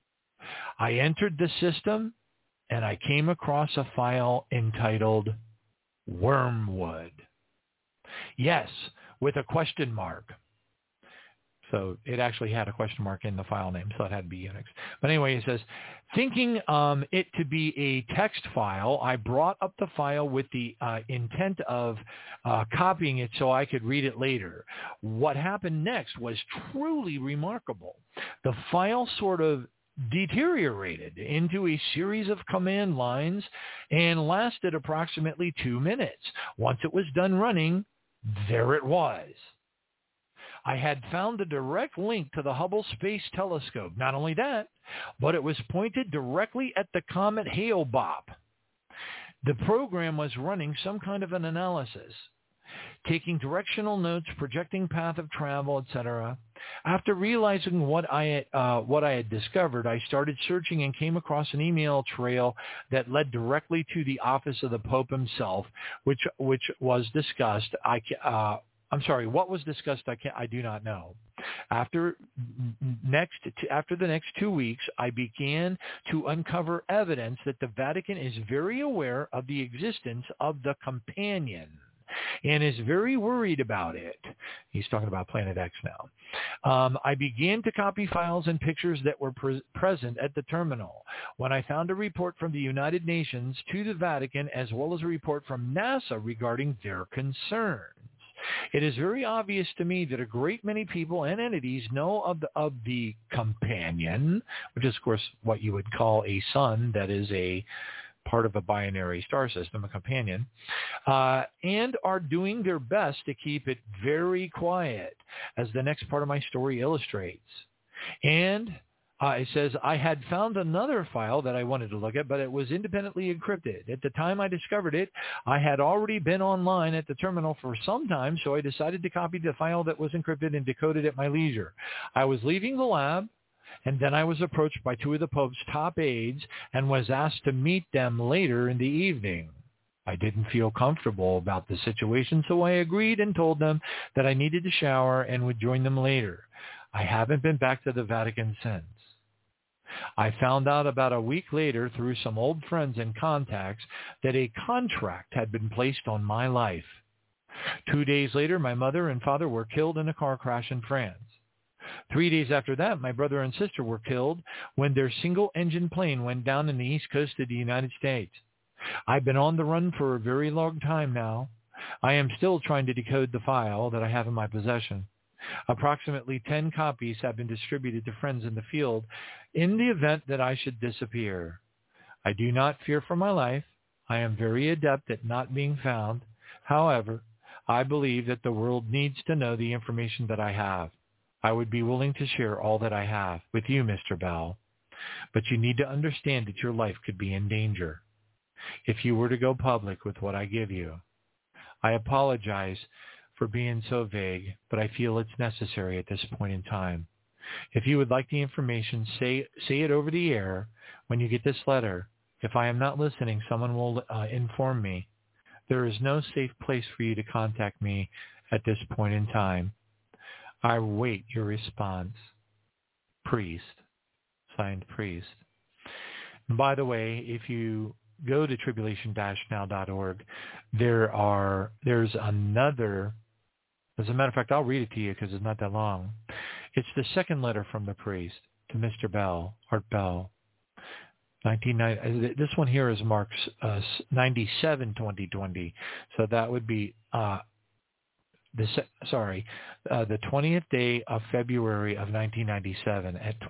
I entered the system, and I came across a file entitled Wormwood. Yes, with a question mark. So it actually had a question mark in the file name, so it had to be Unix. But anyway, it says, thinking it to be a text file, I brought up the file with the intent of copying it so I could read it later. What happened next was truly remarkable. The file sort of deteriorated into a series of command lines and lasted approximately 2 minutes. Once it was done running, there it was. I had found a direct link to the Hubble Space Telescope. Not only that, but it was pointed directly at the comet Hale-Bopp. The program was running some kind of an analysis, taking directional notes, projecting path of travel, etc. After realizing what I had discovered, I started searching and came across an email trail that led directly to the office of the Pope himself, which was discussed. What was discussed, I do not know. After the next 2 weeks, I began to uncover evidence that the Vatican is very aware of the existence of the Companion and is very worried about it. He's talking about Planet X now. I began to copy files and pictures that were present at the terminal. When I found a report from the United Nations to the Vatican, as well as a report from NASA regarding their concerns. It is very obvious to me that a great many people and entities know of the Companion, which is, of course, what you would call a sun that is a part of a binary star system, a companion, and are doing their best to keep it very quiet, as the next part of my story illustrates. And it says, I had found another file that I wanted to look at, but it was independently encrypted. At the time I discovered it, I had already been online at the terminal for some time, so I decided to copy the file that was encrypted and decode it at my leisure. I was leaving the lab, and then I was approached by 2 of the Pope's top aides and was asked to meet them later in the evening. I didn't feel comfortable about the situation, so I agreed and told them that I needed to shower and would join them later. I haven't been back to the Vatican since. I found out about a week later through some old friends and contacts that a contract had been placed on my life. 2 days later, my mother and father were killed in a car crash in France. 3 days after that, my brother and sister were killed when their single-engine plane went down in the east coast of the United States. I've been on the run for a very long time now. I am still trying to decode the file that I have in my possession. Approximately 10 copies have been distributed to friends in the field in the event that I should disappear. I do not fear for my life. I am very adept at not being found. However, I believe that the world needs to know the information that I have. I would be willing to share all that I have with you, Mr. Bell. But you need to understand that your life could be in danger if you were to go public with what I give you. I apologize for being so vague, but I feel it's necessary at this point in time. If you would like the information, say it over the air when you get this letter. If I am not listening, someone will inform me. There is no safe place for you to contact me at this point in time. I await your response. Priest. Signed, Priest. And by the way, if you go to tribulation-now.org, there's another. As a matter of fact, I'll read it to you because it's not that long. It's the second letter from the priest to Mr. Bell, Art Bell. 1990. This one here is Mark's 97-2020. So that would be the 20th day of February of 1997 at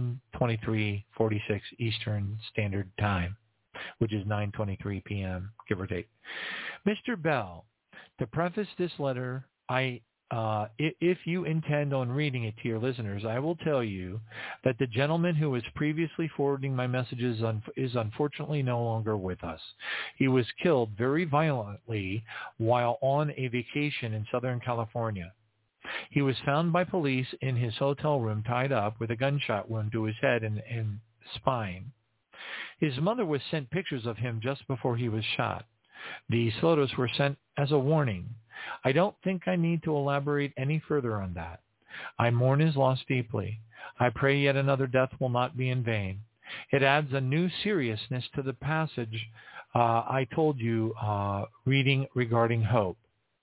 21:23:46 Eastern Standard Time, which is 9:23 p.m. give or take. Mr. Bell, to preface this letter, if you intend on reading it to your listeners, I will tell you that the gentleman who was previously forwarding my messages is unfortunately no longer with us. He was killed very violently while on a vacation in Southern California. He was found by police in his hotel room tied up with a gunshot wound to his head and spine. His mother was sent pictures of him just before he was shot. These photos were sent as a warning. I don't think I need to elaborate any further on that. I mourn his loss deeply. I pray yet another death will not be in vain. It adds a new seriousness to the passage I told you reading regarding hope.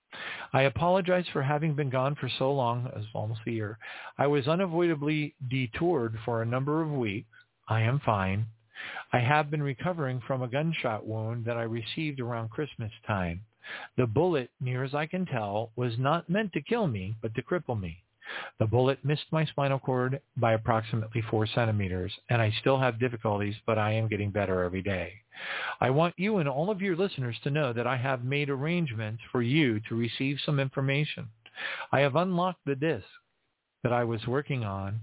I apologize for having been gone for so long, as almost a year. I was unavoidably detoured for a number of weeks. I am fine. I have been recovering from a gunshot wound that I received around Christmas time. The bullet, near as I can tell, was not meant to kill me, but to cripple me. The bullet missed my spinal cord by approximately 4 centimeters, and I still have difficulties, but I am getting better every day. I want you and all of your listeners to know that I have made arrangements for you to receive some information. I have unlocked the disk that I was working on,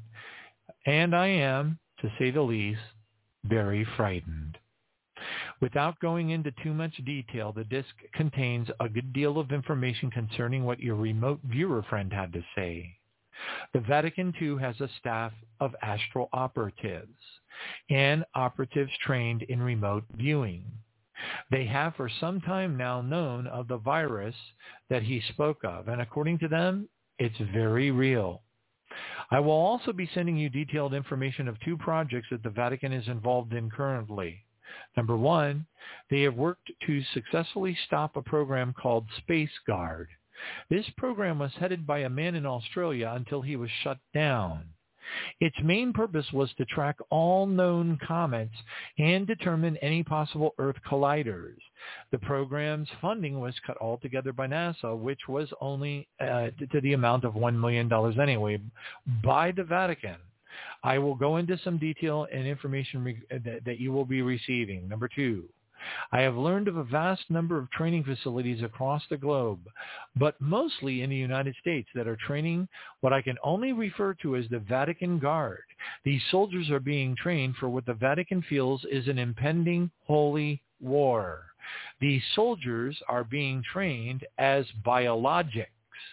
and I am, to say the least, very frightened. Without going into too much detail, the disk contains a good deal of information concerning what your remote viewer friend had to say. The Vatican, too, has a staff of astral operatives and operatives trained in remote viewing. They have for some time now known of the virus that he spoke of, and according to them, it's very real. I will also be sending you detailed information of 2 projects that the Vatican is involved in currently. Number 1, they have worked to successfully stop a program called Space Guard. This program was headed by a man in Australia until he was shut down. Its main purpose was to track all known comets and determine any possible Earth colliders. The program's funding was cut altogether by NASA, which was only to the amount of $1 million anyway, by the Vatican. I will go into some detail and information that you will be receiving. Number 2, I have learned of a vast number of training facilities across the globe, but mostly in the United States, that are training what I can only refer to as the Vatican Guard. These soldiers are being trained for what the Vatican feels is an impending holy war. These soldiers are being trained as biologics,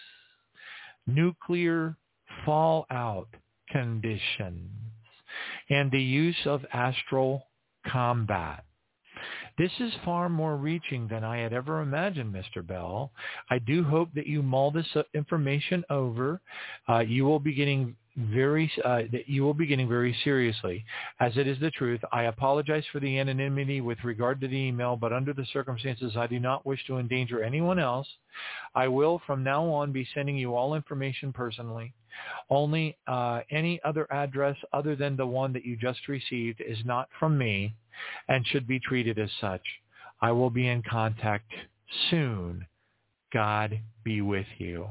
nuclear fallout conditions, and the use of astral combat. This is far more reaching than I had ever imagined, Mr. Bell. I do hope that you mull this information over. You will be getting very seriously, as it is the truth. I apologize for the anonymity with regard to the email, but under the circumstances, I do not wish to endanger anyone else. I will, from now on, be sending you all information personally. Only any other address other than the one that you just received is not from me and should be treated as such. I will be in contact soon. God be with you.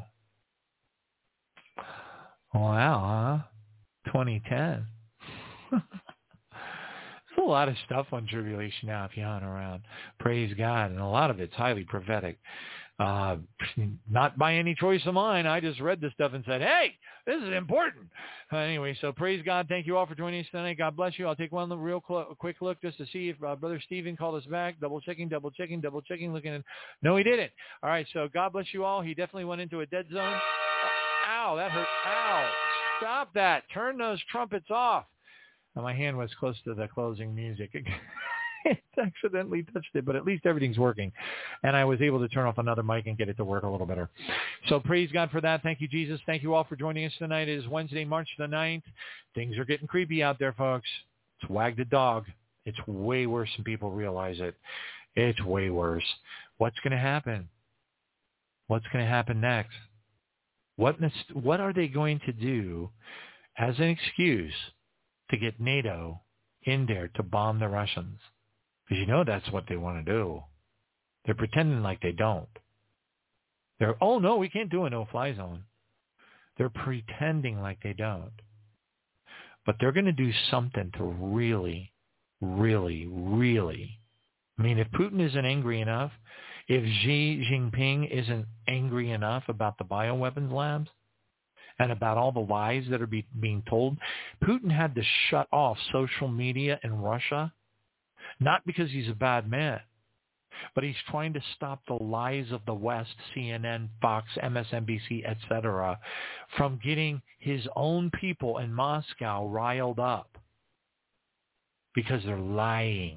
Wow, huh? 2010. There's a lot of stuff on Tribulation Now if you hunt around. Praise God. And a lot of it's highly prophetic. Not by any choice of mine. I just read this stuff and said, hey, this is important. Anyway, so praise God. Thank you all for joining us tonight. God bless you. I'll take one real quick look just to see if Brother Stephen called us back. Double checking, looking at. No, he didn't. All right, so God bless you all. He definitely went into a dead zone. Ow, that hurt. Ow. stop that. Turn those trumpets off. And my hand was close to the closing music. It accidentally touched it, but at least everything's working. And I was able to turn off another mic and get it to work a little better. So praise God for that. Thank you, Jesus. Thank you all for joining us tonight. It is Wednesday, March the 9th. Things are getting creepy out there, folks. It's Wag the Dog. It's way worse than people realize it. It's way worse. What's going to happen? What's going to happen next? What are they going to do as an excuse to get NATO in there to bomb the Russians? Because you know that's what they want to do. They're pretending like they don't. Oh, no, we can't do a no-fly zone. They're pretending like they don't. But they're going to do something to really, really, really... I mean, if Putin isn't angry enough, if Xi Jinping isn't angry enough about the bioweapons labs and about all the lies that are being told, Putin had to shut off social media in Russia, not because he's a bad man, but he's trying to stop the lies of the West, CNN, Fox, MSNBC, etc., from getting his own people in Moscow riled up because they're lying.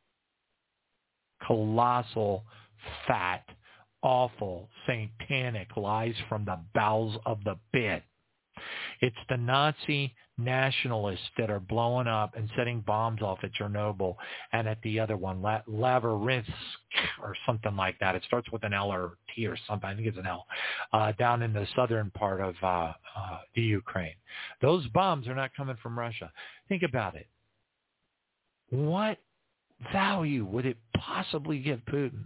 Colossal, fat, awful, satanic lies from the bowels of the pit. It's the Nazi nationalists that are blowing up and setting bombs off at Chernobyl and at the other one, Laverinsk or something like that. It starts with an L or T or something. I think it's an L, down in the southern part of the Ukraine. Those bombs are not coming from Russia. Think about it. What value would it possibly give Putin?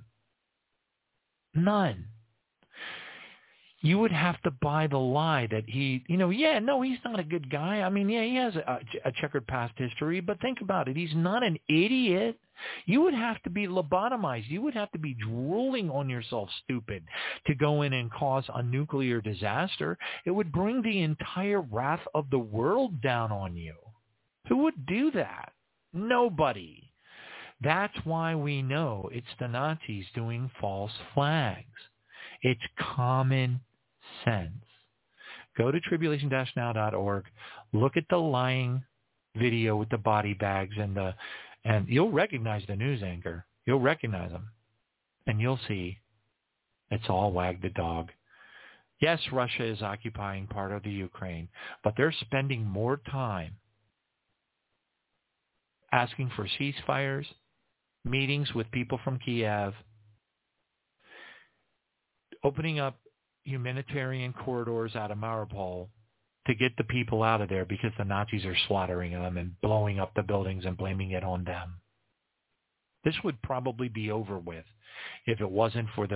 None. You would have to buy the lie that he's not a good guy. I mean, he has a checkered past history, but think about it. He's not an idiot. You would have to be lobotomized. You would have to be drooling on yourself, stupid, to go in and cause a nuclear disaster. It would bring the entire wrath of the world down on you. Who would do that? Nobody. That's why we know it's the Nazis doing false flags. It's common sense. Go to tribulation-now.org. Look at the lying video with the body bags and you'll recognize the news anchor. You'll recognize them. And you'll see it's all Wag the Dog. Yes, Russia is occupying part of the Ukraine, but they're spending more time asking for ceasefires, meetings with people from Kiev, opening up humanitarian corridors out of Mariupol to get the people out of there because the Nazis are slaughtering them and blowing up the buildings and blaming it on them. This would probably be over with if it wasn't for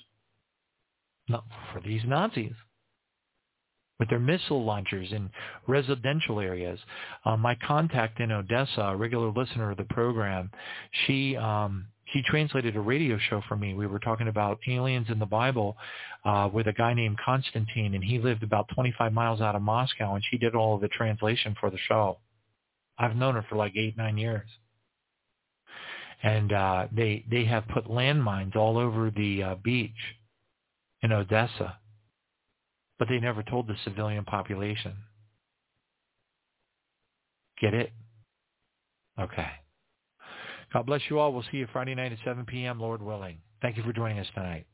these Nazis with their missile launchers in residential areas. My contact in Odessa, a regular listener of the program, she translated a radio show for me. We were talking about aliens in the Bible with a guy named Constantine, and he lived about 25 miles out of Moscow, and she did all of the translation for the show. I've known her for like 8-9 years. And they have put landmines all over the beach in Odessa, but they never told the civilian population. Get it? Okay. God bless you all. We'll see you Friday night at 7 p.m., Lord willing. Thank you for joining us tonight.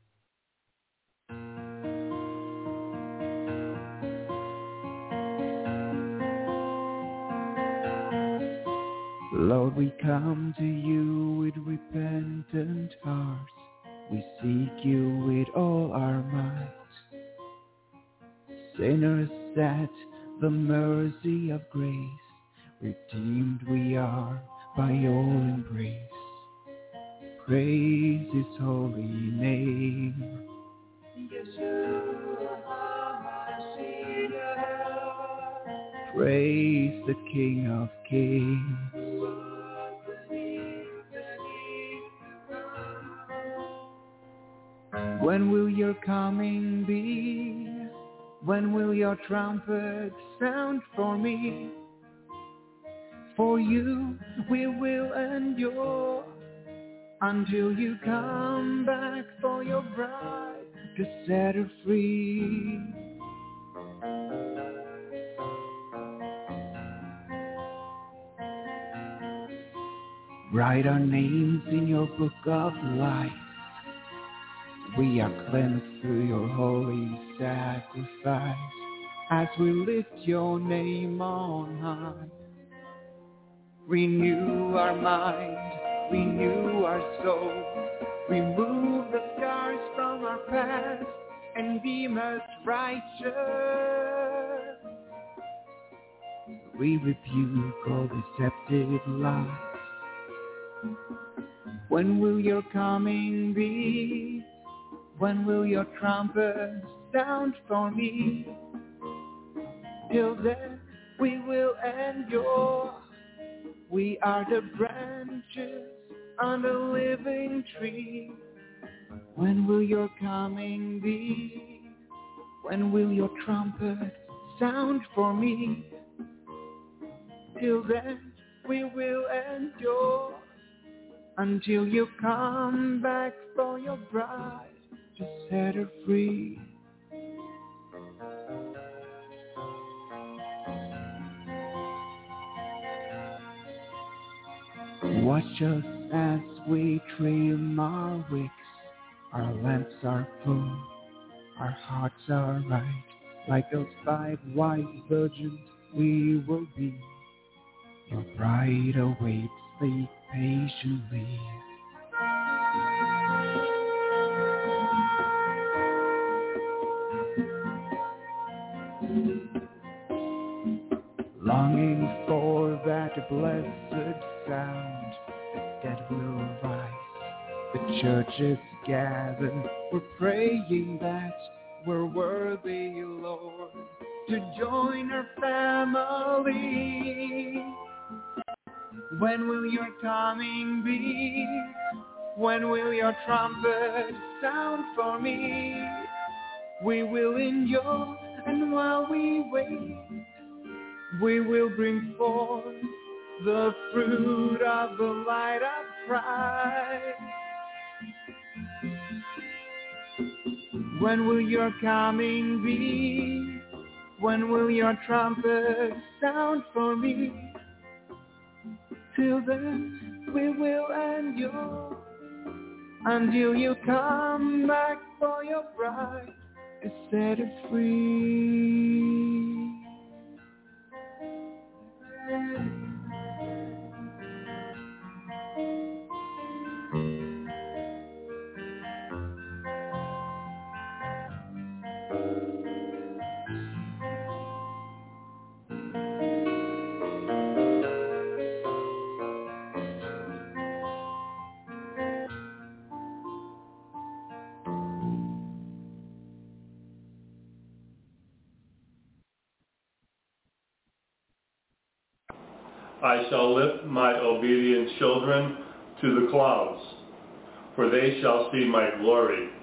Lord, we come to you with repentant hearts. We seek you with all our might. Sinners at the mercy of grace, redeemed we are by your embrace. Praise his holy name. Praise the King of Kings. When will your coming be? When will your trumpet sound for me? For you we will endure until you come back for your bride to set her free. Write our names in your book of life. We are cleansed through your holy sacrifice. As we lift your name on high, renew our mind, renew our soul, remove the scars from our past, and deem us righteous. We rebuke all deceptive lies. When will your coming be? When will your trumpet sound for me? Till then we will endure. We are the branches on the living tree. When will your coming be? When will your trumpet sound for me? Till then we will endure. Until you come back for your bride to set her free. Watch us as we trim our wicks. Our lamps are full, our hearts are right. Like those 5 wise virgins we will be. Your bride awaits, wait patiently. Longing for that blessed sound that will rise. The church is gathered, we're praying that we're worthy, Lord, to join our family. When will your coming be? When will your trumpet sound for me? We will endure, and while we wait, we will bring forth the fruit of the light of Christ. When will your coming be? When will your trumpet sound for me? Till then we will endure, until you come back for your bride to set her free. I shall lift my obedient children to the clouds, for they shall see my glory.